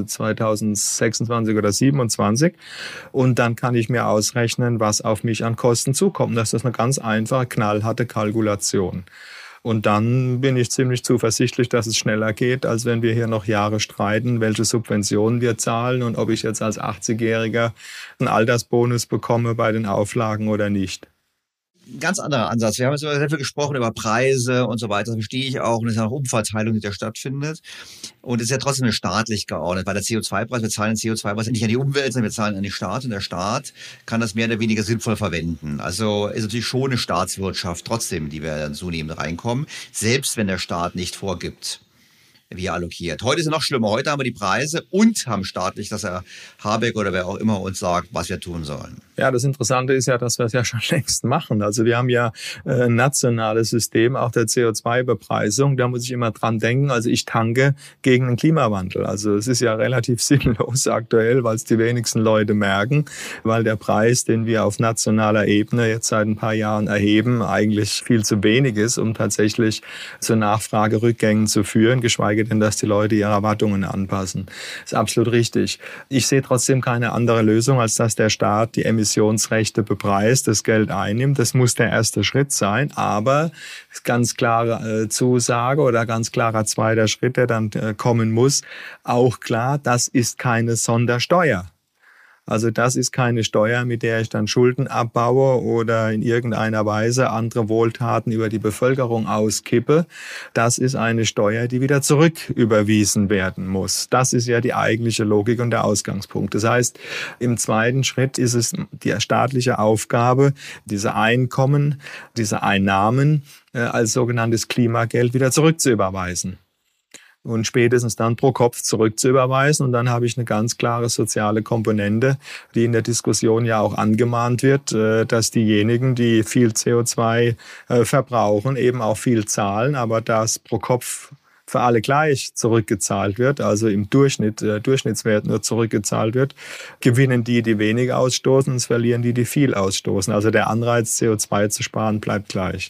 2026 oder 2027 und dann kann ich mir ausrechnen, was auf mich an Kosten zukommt. Das ist eine ganz einfache, knallharte Kalkulation. Und dann bin ich ziemlich zuversichtlich, dass es schneller geht, als wenn wir hier noch Jahre streiten, welche Subventionen wir zahlen und ob ich jetzt als 80-Jähriger einen Altersbonus bekomme bei den Auflagen oder nicht. Ein ganz anderer Ansatz. Wir haben jetzt sehr viel gesprochen über Preise und so weiter. Das verstehe ich auch. Und es ist eine Umverteilung, die da stattfindet. Und es ist ja trotzdem staatlich geordnet, weil der CO2-Preis, wir zahlen den CO2-Preis nicht an die Umwelt, sondern wir zahlen an den Staat. Und der Staat kann das mehr oder weniger sinnvoll verwenden. Also ist natürlich schon eine Staatswirtschaft trotzdem, die wir dann zunehmend reinkommen. Selbst wenn der Staat nicht vorgibt, wie er allokiert. Heute ist es noch schlimmer. Heute haben wir die Preise und haben staatlich, dass Herr Habeck oder wer auch immer uns sagt, was wir tun sollen. Ja, das Interessante ist ja, dass wir es ja schon längst machen. Also wir haben ja ein nationales System, auch der CO2-Bepreisung. Da muss ich immer dran denken. Also ich tanke gegen den Klimawandel. Also es ist ja relativ sinnlos aktuell, weil es die wenigsten Leute merken, weil der Preis, den wir auf nationaler Ebene jetzt seit ein paar Jahren erheben, eigentlich viel zu wenig ist, um tatsächlich zu Nachfragerückgängen zu führen, geschweige denn, dass die Leute ihre Erwartungen anpassen. Das ist absolut richtig. Ich sehe trotzdem keine andere Lösung, als dass der Staat die Emissionsrechte bepreist, das Geld einnimmt. Das muss der erste Schritt sein, aber ganz klare Zusage oder ganz klarer zweiter Schritt, der dann kommen muss, auch klar, das ist keine Sondersteuer. Also das ist keine Steuer, mit der ich dann Schulden abbaue oder in irgendeiner Weise andere Wohltaten über die Bevölkerung auskippe. Das ist eine Steuer, die wieder zurücküberwiesen werden muss. Das ist ja die eigentliche Logik und der Ausgangspunkt. Das heißt, im zweiten Schritt ist es die staatliche Aufgabe, diese Einkommen, diese Einnahmen als sogenanntes Klimageld wieder zurückzuüberweisen. Und spätestens dann pro Kopf zurückzuüberweisen. Und dann habe ich eine ganz klare soziale Komponente, die in der Diskussion ja auch angemahnt wird, dass diejenigen, die viel CO2 verbrauchen, eben auch viel zahlen, aber das pro Kopf für alle gleich zurückgezahlt wird, also im Durchschnitt, Durchschnittswert nur zurückgezahlt wird, gewinnen die, die wenig ausstoßen, und es verlieren die, die viel ausstoßen. Also der Anreiz, CO2 zu sparen, bleibt gleich.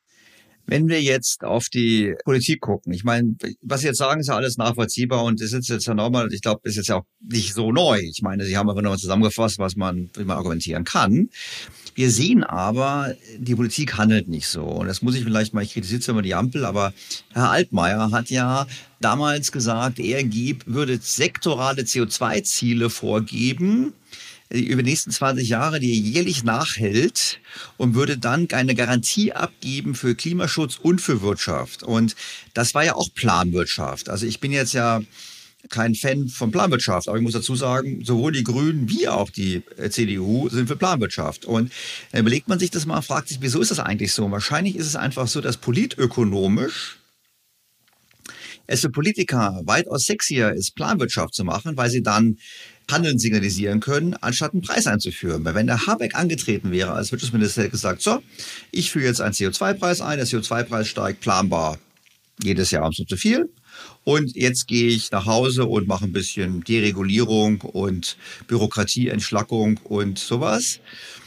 Wenn wir jetzt auf die Politik gucken, ich meine, was Sie jetzt sagen, ist ja alles nachvollziehbar und das ist jetzt ja normal, ich glaube, ist jetzt ja auch nicht so neu. Ich meine, Sie haben aber nochmal zusammengefasst, wie man argumentieren kann. Wir sehen aber, die Politik handelt nicht so. Und das muss ich vielleicht mal, ich kritisiere zwar immer die Ampel, aber Herr Altmaier hat ja damals gesagt, er würde sektorale CO2-Ziele vorgeben, über die nächsten 20 Jahre, die er jährlich nachhält und würde dann eine Garantie abgeben für Klimaschutz und für Wirtschaft. Und das war ja auch Planwirtschaft. Also ich bin jetzt ja kein Fan von Planwirtschaft, aber ich muss dazu sagen, sowohl die Grünen wie auch die CDU sind für Planwirtschaft. Und dann überlegt man sich das mal, fragt sich, wieso ist das eigentlich so? Wahrscheinlich ist es einfach so, dass politökonomisch es für Politiker weitaus sexier ist, Planwirtschaft zu machen, weil sie dann Handeln signalisieren können, anstatt einen Preis einzuführen. Weil wenn der Habeck angetreten wäre als Wirtschaftsminister, hätte gesagt, so, ich führe jetzt einen CO2-Preis ein, der CO2-Preis steigt planbar jedes Jahr um so viel. Und jetzt gehe ich nach Hause und mache ein bisschen Deregulierung und Bürokratieentschlackung und sowas.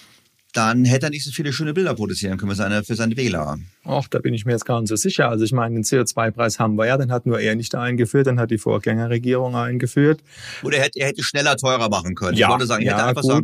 Dann hätte er nicht so viele schöne Bilder produzieren können für seine Wähler. Ach, da bin ich mir jetzt gar nicht so sicher. Also ich meine, den CO2-Preis haben wir ja, den hat nur er nicht eingeführt, den hat die Vorgängerregierung eingeführt. Oder er hätte schneller teurer machen können. Ja, ich wollte sagen,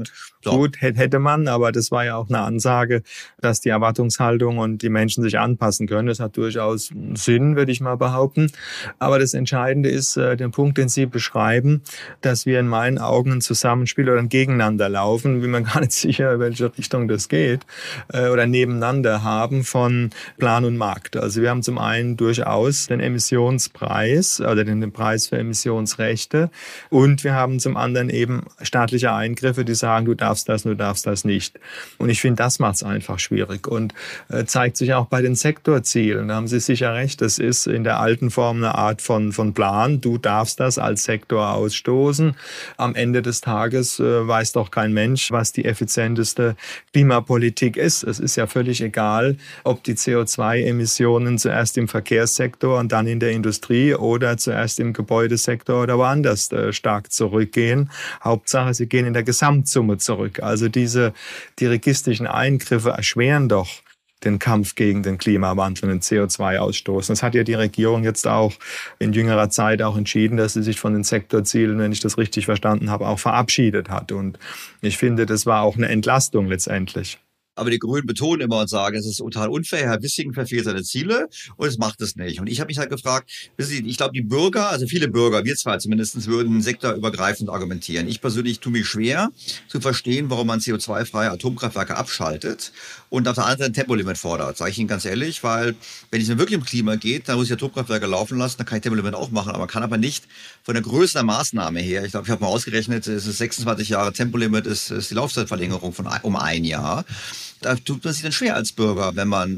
gut, hätte man, aber das war ja auch eine Ansage, dass die Erwartungshaltung und die Menschen sich anpassen können. Das hat durchaus Sinn, würde ich mal behaupten. Aber das Entscheidende ist der Punkt, den Sie beschreiben, dass wir in meinen Augen ein Zusammenspiel oder ein Gegeneinander laufen, bin mir gar nicht sicher, in welche Richtung das geht, oder nebeneinander haben von Plan und Markt. Also wir haben zum einen durchaus den Emissionspreis oder den Preis für Emissionsrechte und wir haben zum anderen eben staatliche Eingriffe, die sagen, du darfst das nicht. Und ich finde, das macht es einfach schwierig und zeigt sich auch bei den Sektorzielen. Da haben Sie sicher recht, das ist in der alten Form eine Art von Plan. Du darfst das als Sektor ausstoßen. Am Ende des Tages weiß doch kein Mensch, was die effizienteste Klimapolitik ist. Es ist ja völlig egal, ob die CO2-Emissionen zuerst im Verkehrssektor und dann in der Industrie oder zuerst im Gebäudesektor oder woanders stark zurückgehen. Hauptsache, sie gehen in der Gesamtsumme zurück. Also diese dirigistischen Eingriffe erschweren doch den Kampf gegen den Klimawandel und den CO2-Ausstoß. Das hat ja die Regierung jetzt auch in jüngerer Zeit auch entschieden, dass sie sich von den Sektorzielen, wenn ich das richtig verstanden habe, auch verabschiedet hat. Und ich finde, das war auch eine Entlastung letztendlich. Aber die Grünen betonen immer und sagen, es ist total unfair, Herr Wissing verfehlt seine Ziele und es macht es nicht. Und ich habe mich halt gefragt, ich glaube, die Bürger, also viele Bürger, wir zwei zumindest, würden sektorübergreifend argumentieren. Ich persönlich tue mich schwer zu verstehen, warum man CO2-freie Atomkraftwerke abschaltet und auf der anderen Seite ein Tempolimit fordert. Sage ich Ihnen ganz ehrlich, weil wenn es mir wirklich um Klima geht, dann muss ich Atomkraftwerke laufen lassen, dann kann ich Tempolimit auch machen, aber man kann aber nicht von der Größe der Maßnahme her, ich glaube, ich habe mal ausgerechnet, es ist 26 Jahre Tempolimit, ist die Laufzeitverlängerung um ein Jahr. Da tut man sich dann schwer als Bürger,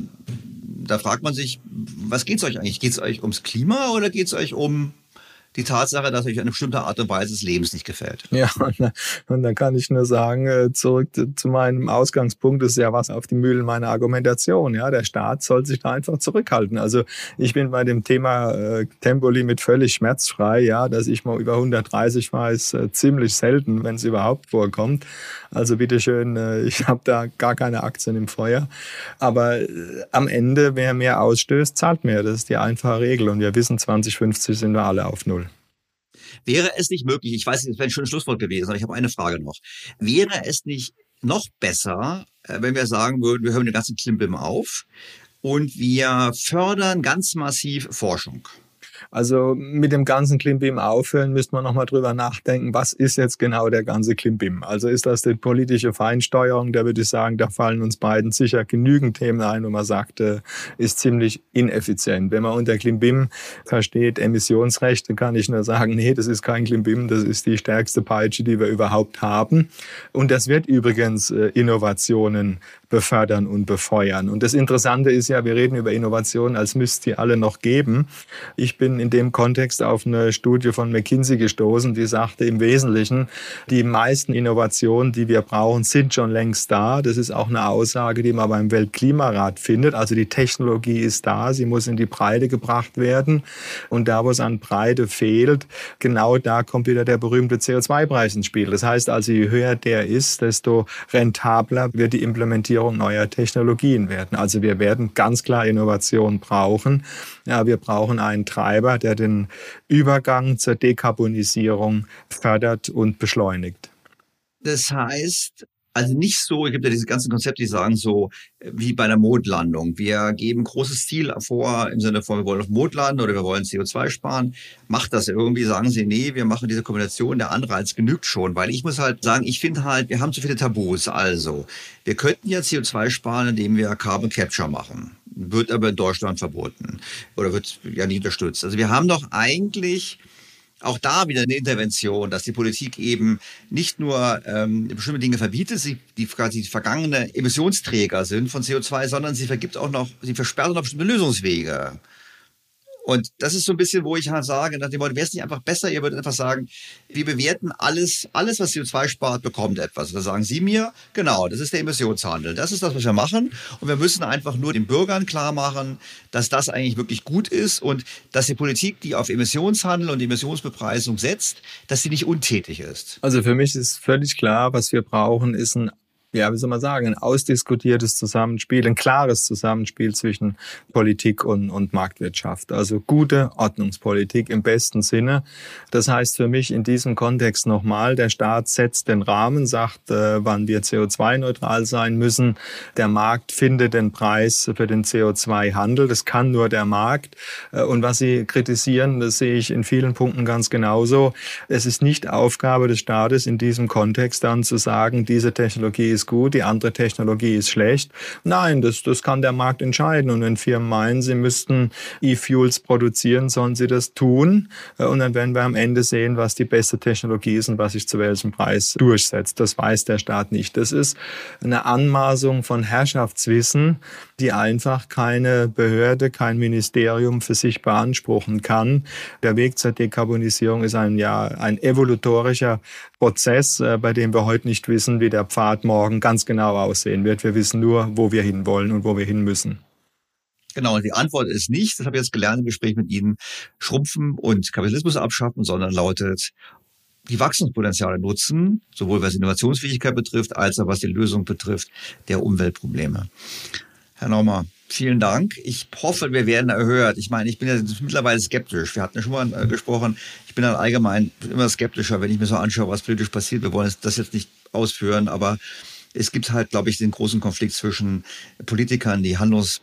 da fragt man sich, was geht's euch eigentlich? Geht's euch ums Klima oder geht's euch um die Tatsache, dass euch eine bestimmte Art und Weise des Lebens nicht gefällt? Ja, und dann kann ich nur sagen, zurück zu meinem Ausgangspunkt, das ist ja was auf die Mühlen meiner Argumentation. Ja, der Staat soll sich da einfach zurückhalten. Also ich bin bei dem Thema Tempolimit völlig schmerzfrei. Ja, dass ich mal über 130 fahre, ist ziemlich selten, wenn es überhaupt vorkommt. Also bitteschön, ich habe da gar keine Aktien im Feuer. Aber am Ende, wer mehr ausstößt, zahlt mehr. Das ist die einfache Regel. Und wir wissen, 2050 sind wir alle auf Null. Wäre es nicht möglich, ich weiß, es wäre ein schönes Schlusswort gewesen, aber ich habe eine Frage noch. Wäre es nicht noch besser, wenn wir sagen würden, wir hören den ganzen Klimbim auf und wir fördern ganz massiv Forschung? Also mit dem ganzen Klimbim aufhören, müsste man nochmal drüber nachdenken, was ist jetzt genau der ganze Klimbim? Also ist das die politische Feinsteuerung? Da würde ich sagen, da fallen uns beiden sicher genügend Themen ein, wo man sagt, ist ziemlich ineffizient. Wenn man unter Klimbim versteht Emissionsrechte, kann ich nur sagen, nee, das ist kein Klimbim, das ist die stärkste Peitsche, die wir überhaupt haben. Und das wird übrigens Innovationen befördern und befeuern. Und das Interessante ist ja, wir reden über Innovationen, als müsste es die alle noch geben. Ich bin in dem Kontext auf eine Studie von McKinsey gestoßen, die sagte im Wesentlichen, die meisten Innovationen, die wir brauchen, sind schon längst da. Das ist auch eine Aussage, die man beim Weltklimarat findet. Also die Technologie ist da, sie muss in die Breite gebracht werden. Und da, wo es an Breite fehlt, genau da kommt wieder der berühmte CO2-Preis ins Spiel. Das heißt also, je höher der ist, desto rentabler wird die Implementierung neuer Technologien werden. Also wir werden ganz klar Innovation brauchen. Ja, wir brauchen einen Treiber, der den Übergang zur Dekarbonisierung fördert und beschleunigt. Das heißt, also nicht so, es gibt ja diese ganzen Konzepte, die sagen so, wie bei einer Mondlandung. Wir geben großes Ziel vor, im Sinne von, wir wollen auf Mond landen oder wir wollen CO2 sparen. Macht das irgendwie, sagen sie, nee, wir machen diese Kombination, der Anreiz genügt schon. Weil ich muss halt sagen, ich finde halt, wir haben zu viele Tabus. Also, wir könnten ja CO2 sparen, indem wir Carbon Capture machen. Wird aber in Deutschland verboten oder wird ja nicht unterstützt. Also wir haben doch eigentlich auch da wieder eine Intervention, dass die Politik eben nicht nur bestimmte Dinge verbietet, die quasi vergangene Emissionsträger sind von CO2, sondern sie versperrt auch noch bestimmte Lösungswege. Und das ist so ein bisschen, wo ich halt sage, nach dem Motto, wäre es nicht einfach besser, ihr würdet einfach sagen, wir bewerten alles, was CO2 spart, bekommt etwas. Da sagen Sie mir, genau, das ist der Emissionshandel. Das ist das, was wir machen. Und wir müssen einfach nur den Bürgern klar machen, dass das eigentlich wirklich gut ist und dass die Politik, die auf Emissionshandel und Emissionsbepreisung setzt, dass sie nicht untätig ist. Also für mich ist völlig klar, was wir brauchen, ist ein ausdiskutiertes Zusammenspiel, ein klares Zusammenspiel zwischen Politik und Marktwirtschaft. Also gute Ordnungspolitik im besten Sinne. Das heißt für mich in diesem Kontext nochmal, der Staat setzt den Rahmen, sagt, wann wir CO2-neutral sein müssen. Der Markt findet den Preis für den CO2-Handel. Das kann nur der Markt. Und was Sie kritisieren, das sehe ich in vielen Punkten ganz genauso. Es ist nicht Aufgabe des Staates in diesem Kontext dann zu sagen, diese Technologie ist gut, die andere Technologie ist schlecht. Nein, das kann der Markt entscheiden. Und wenn Firmen meinen, sie müssten E-Fuels produzieren, sollen sie das tun. Und dann werden wir am Ende sehen, was die beste Technologie ist und was sich zu welchem Preis durchsetzt. Das weiß der Staat nicht. Das ist eine Anmaßung von Herrschaftswissen, die einfach keine Behörde, kein Ministerium für sich beanspruchen kann. Der Weg zur Dekarbonisierung ist ein evolutorischer Prozess, bei dem wir heute nicht wissen, wie der Pfad morgen ganz genau aussehen wird. Wir wissen nur, wo wir hinwollen und wo wir hin müssen. Genau, die Antwort ist nicht, das habe ich jetzt gelernt im Gespräch mit Ihnen, schrumpfen und Kapitalismus abschaffen, sondern lautet, die Wachstumspotenziale nutzen, sowohl was Innovationsfähigkeit betrifft, als auch was die Lösung betrifft der Umweltprobleme. Herr Naumer, vielen Dank. Ich hoffe, wir werden erhört. Ich meine, ich bin ja mittlerweile skeptisch. Wir hatten ja schon mal gesprochen. Ich bin dann allgemein immer skeptischer, wenn ich mir so anschaue, was politisch passiert. Wir wollen das jetzt nicht ausführen, aber es gibt halt, glaube ich, den großen Konflikt zwischen Politikern, die Handlungsmacht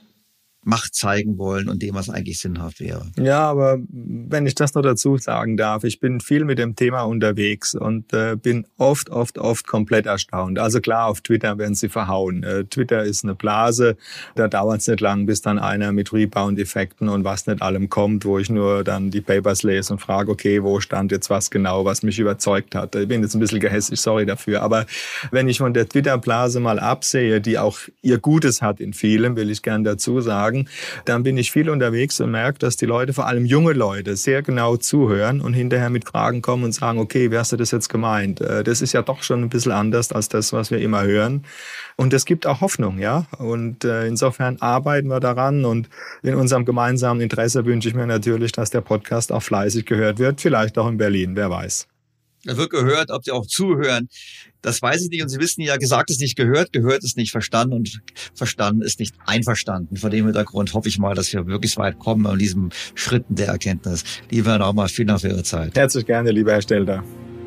zeigen wollen und dem, was eigentlich sinnhaft wäre. Ja, aber wenn ich das noch dazu sagen darf, ich bin viel mit dem Thema unterwegs und bin oft komplett erstaunt. Also klar, auf Twitter werden sie verhauen. Twitter ist eine Blase, da dauert es nicht lang, bis dann einer mit Rebound-Effekten und was nicht allem kommt, wo ich nur dann die Papers lese und frage, okay, wo stand jetzt was genau, was mich überzeugt hat. Ich bin jetzt ein bisschen gehässig, sorry dafür, aber wenn ich von der Twitter-Blase mal absehe, die auch ihr Gutes hat in vielem, will ich gern dazu sagen, dann bin ich viel unterwegs und merke, dass die Leute, vor allem junge Leute, sehr genau zuhören und hinterher mit Fragen kommen und sagen, okay, wie hast du das jetzt gemeint? Das ist ja doch schon ein bisschen anders als das, was wir immer hören. Und es gibt auch Hoffnung, ja. Und insofern arbeiten wir daran und in unserem gemeinsamen Interesse wünsche ich mir natürlich, dass der Podcast auch fleißig gehört wird, vielleicht auch in Berlin, wer weiß. Er wird gehört, ob Sie auch zuhören, das weiß ich nicht. Und Sie wissen ja, gesagt ist nicht gehört, gehört ist nicht verstanden und verstanden ist nicht einverstanden. Vor dem Hintergrund hoffe ich mal, dass wir wirklich weit kommen an diesen Schritten der Erkenntnis. Lieber Herr Naumer, vielen Dank für Ihre Zeit. Herzlich gerne, lieber Herr Stelter.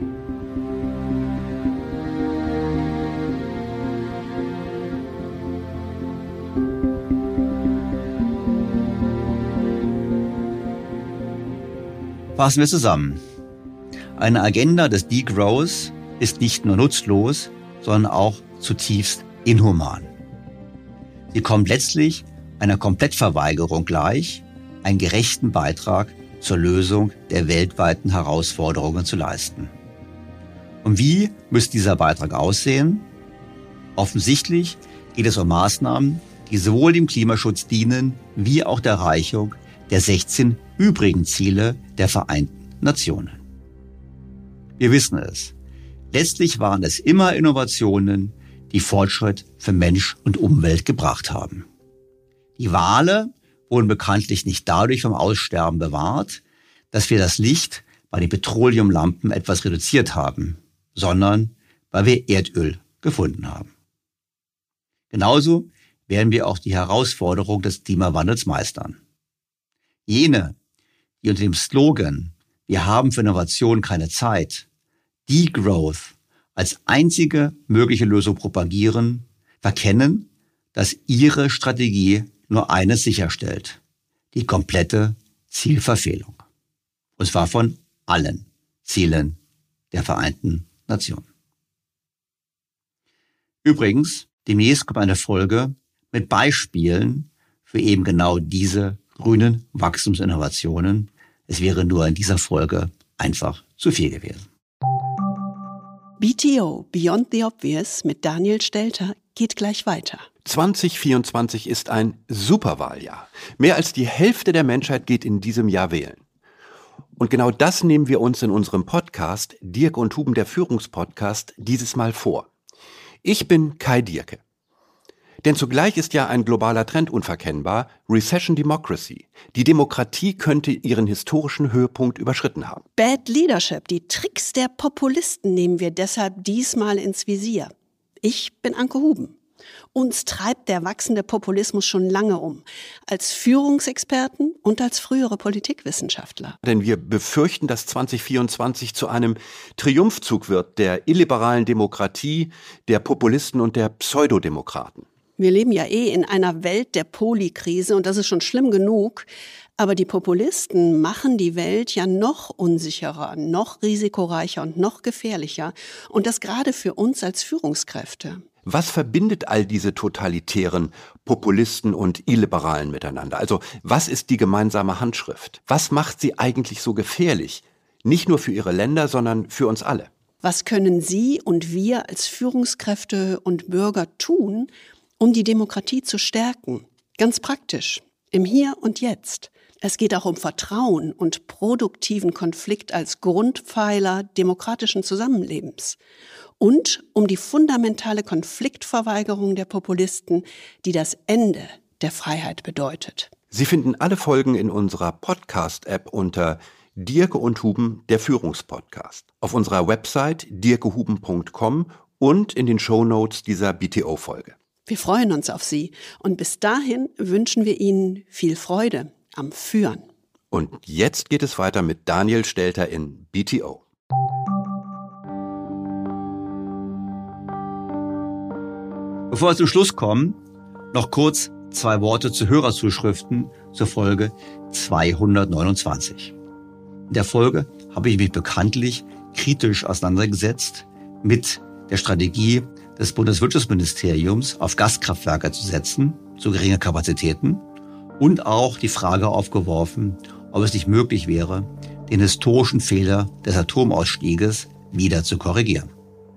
Fassen wir zusammen. Eine Agenda des Degrowth ist nicht nur nutzlos, sondern auch zutiefst inhuman. Sie kommt letztlich einer Komplettverweigerung gleich, einen gerechten Beitrag zur Lösung der weltweiten Herausforderungen zu leisten. Und wie müsste dieser Beitrag aussehen? Offensichtlich geht es um Maßnahmen, die sowohl dem Klimaschutz dienen, wie auch der Erreichung der 16 übrigen Ziele der Vereinten Nationen. Wir wissen es. Letztlich waren es immer Innovationen, die Fortschritt für Mensch und Umwelt gebracht haben. Die Wale wurden bekanntlich nicht dadurch vom Aussterben bewahrt, dass wir das Licht bei den Petroleumlampen etwas reduziert haben, sondern weil wir Erdöl gefunden haben. Genauso werden wir auch die Herausforderung des Klimawandels meistern. Jene, die unter dem Slogan "Wir haben für Innovation keine Zeit" Degrowth als einzige mögliche Lösung propagieren, verkennen, dass ihre Strategie nur eines sicherstellt: die komplette Zielverfehlung. Und zwar von allen Zielen der Vereinten Nationen. Übrigens, demnächst kommt eine Folge mit Beispielen für eben genau diese grünen Wachstumsinnovationen. Es wäre nur in dieser Folge einfach zu viel gewesen. BTO Beyond the Obvious mit Daniel Stelter geht gleich weiter. 2024 ist ein Superwahljahr. Mehr als die Hälfte der Menschheit geht in diesem Jahr wählen. Und genau das nehmen wir uns in unserem Podcast, Dierke und Huben, der Führungspodcast, dieses Mal vor. Ich bin Kai Dierke. Denn zugleich ist ja ein globaler Trend unverkennbar, Recession Democracy. Die Demokratie könnte ihren historischen Höhepunkt überschritten haben. Bad Leadership, die Tricks der Populisten nehmen wir deshalb diesmal ins Visier. Ich bin Anke Huben. Uns treibt der wachsende Populismus schon lange um, als Führungsexperten und als frühere Politikwissenschaftler. Denn wir befürchten, dass 2024 zu einem Triumphzug wird der illiberalen Demokratie, der Populisten und der Pseudodemokraten. Wir leben ja in einer Welt der Polikrise und das ist schon schlimm genug. Aber die Populisten machen die Welt ja noch unsicherer, noch risikoreicher und noch gefährlicher. Und das gerade für uns als Führungskräfte. Was verbindet all diese totalitären Populisten und Illiberalen miteinander? Also was ist die gemeinsame Handschrift? Was macht sie eigentlich so gefährlich? Nicht nur für ihre Länder, sondern für uns alle. Was können Sie und wir als Führungskräfte und Bürger tun, um die Demokratie zu stärken? Ganz praktisch, im Hier und Jetzt. Es geht auch um Vertrauen und produktiven Konflikt als Grundpfeiler demokratischen Zusammenlebens. Und um die fundamentale Konfliktverweigerung der Populisten, die das Ende der Freiheit bedeutet. Sie finden alle Folgen in unserer Podcast-App unter Dierke und Huben, der Führungspodcast. Auf unserer Website dierkehuben.com und in den Shownotes dieser BTO-Folge. Wir freuen uns auf Sie und bis dahin wünschen wir Ihnen viel Freude am Führen. Und jetzt geht es weiter mit Daniel Stelter in BTO. Bevor wir zum Schluss kommen, noch kurz 2 Worte zu Hörerzuschriften zur Folge 229. In der Folge habe ich mich bekanntlich kritisch auseinandergesetzt mit der Strategie des Bundeswirtschaftsministeriums, auf Gaskraftwerke zu setzen, zu geringe Kapazitäten, und auch die Frage aufgeworfen, ob es nicht möglich wäre, den historischen Fehler des Atomausstieges wieder zu korrigieren.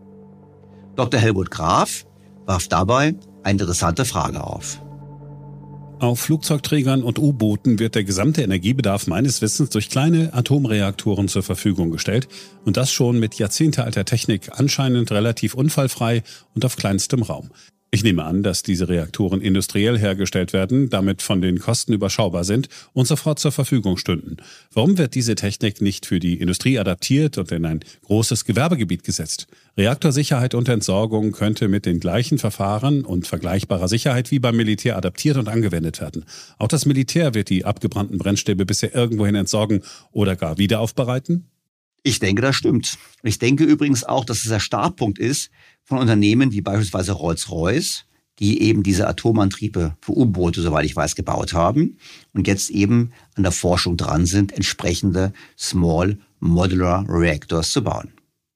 Dr. Helmut Graf warf dabei eine interessante Frage auf. Auf Flugzeugträgern und U-Booten wird der gesamte Energiebedarf meines Wissens durch kleine Atomreaktoren zur Verfügung gestellt und das schon mit jahrzehntealter Technik, anscheinend relativ unfallfrei und auf kleinstem Raum. Ich nehme an, dass diese Reaktoren industriell hergestellt werden, damit von den Kosten überschaubar sind und sofort zur Verfügung stünden. Warum wird diese Technik nicht für die Industrie adaptiert und in ein großes Gewerbegebiet gesetzt? Reaktorsicherheit und Entsorgung könnte mit den gleichen Verfahren und vergleichbarer Sicherheit wie beim Militär adaptiert und angewendet werden. Auch das Militär wird die abgebrannten Brennstäbe bisher irgendwohin entsorgen oder gar wieder aufbereiten? Ich denke, das stimmt. Und ich denke übrigens auch, dass es der Startpunkt ist von Unternehmen wie beispielsweise Rolls-Royce, die eben diese Atomantriebe für U-Boote, soweit ich weiß, gebaut haben und jetzt eben an der Forschung dran sind, entsprechende Small Modular Reactors zu bauen.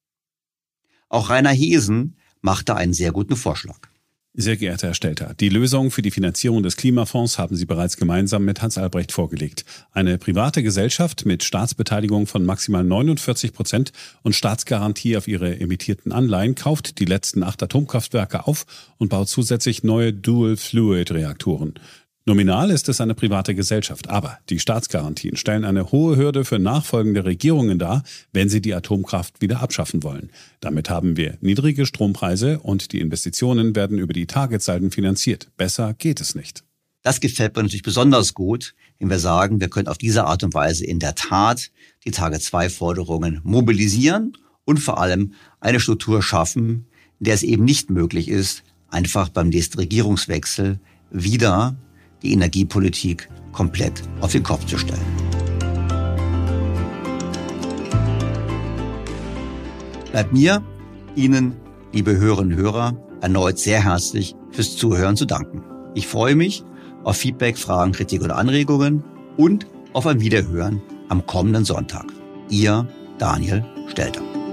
Auch Rainer Hesen machte einen sehr guten Vorschlag. Sehr geehrter Herr Stelter, die Lösung für die Finanzierung des Klimafonds haben Sie bereits gemeinsam mit Hans Albrecht vorgelegt. Eine private Gesellschaft mit Staatsbeteiligung von maximal 49% und Staatsgarantie auf ihre emittierten Anleihen kauft die letzten 8 Atomkraftwerke auf und baut zusätzlich neue Dual-Fluid-Reaktoren. Nominal ist es eine private Gesellschaft, aber die Staatsgarantien stellen eine hohe Hürde für nachfolgende Regierungen dar, wenn sie die Atomkraft wieder abschaffen wollen. Damit haben wir niedrige Strompreise und die Investitionen werden über die Targetsalden finanziert. Besser geht es nicht. Das gefällt mir natürlich besonders gut, wenn wir sagen, wir können auf diese Art und Weise in der Tat die Target-2-Forderungen mobilisieren und vor allem eine Struktur schaffen, in der es eben nicht möglich ist, einfach beim nächsten Regierungswechsel wieder die Energiepolitik komplett auf den Kopf zu stellen. Bleibt mir, Ihnen, liebe Hörerinnen und Hörer, erneut sehr herzlich fürs Zuhören zu danken. Ich freue mich auf Feedback, Fragen, Kritik und Anregungen und auf ein Wiederhören am kommenden Sonntag. Ihr Daniel Stelter.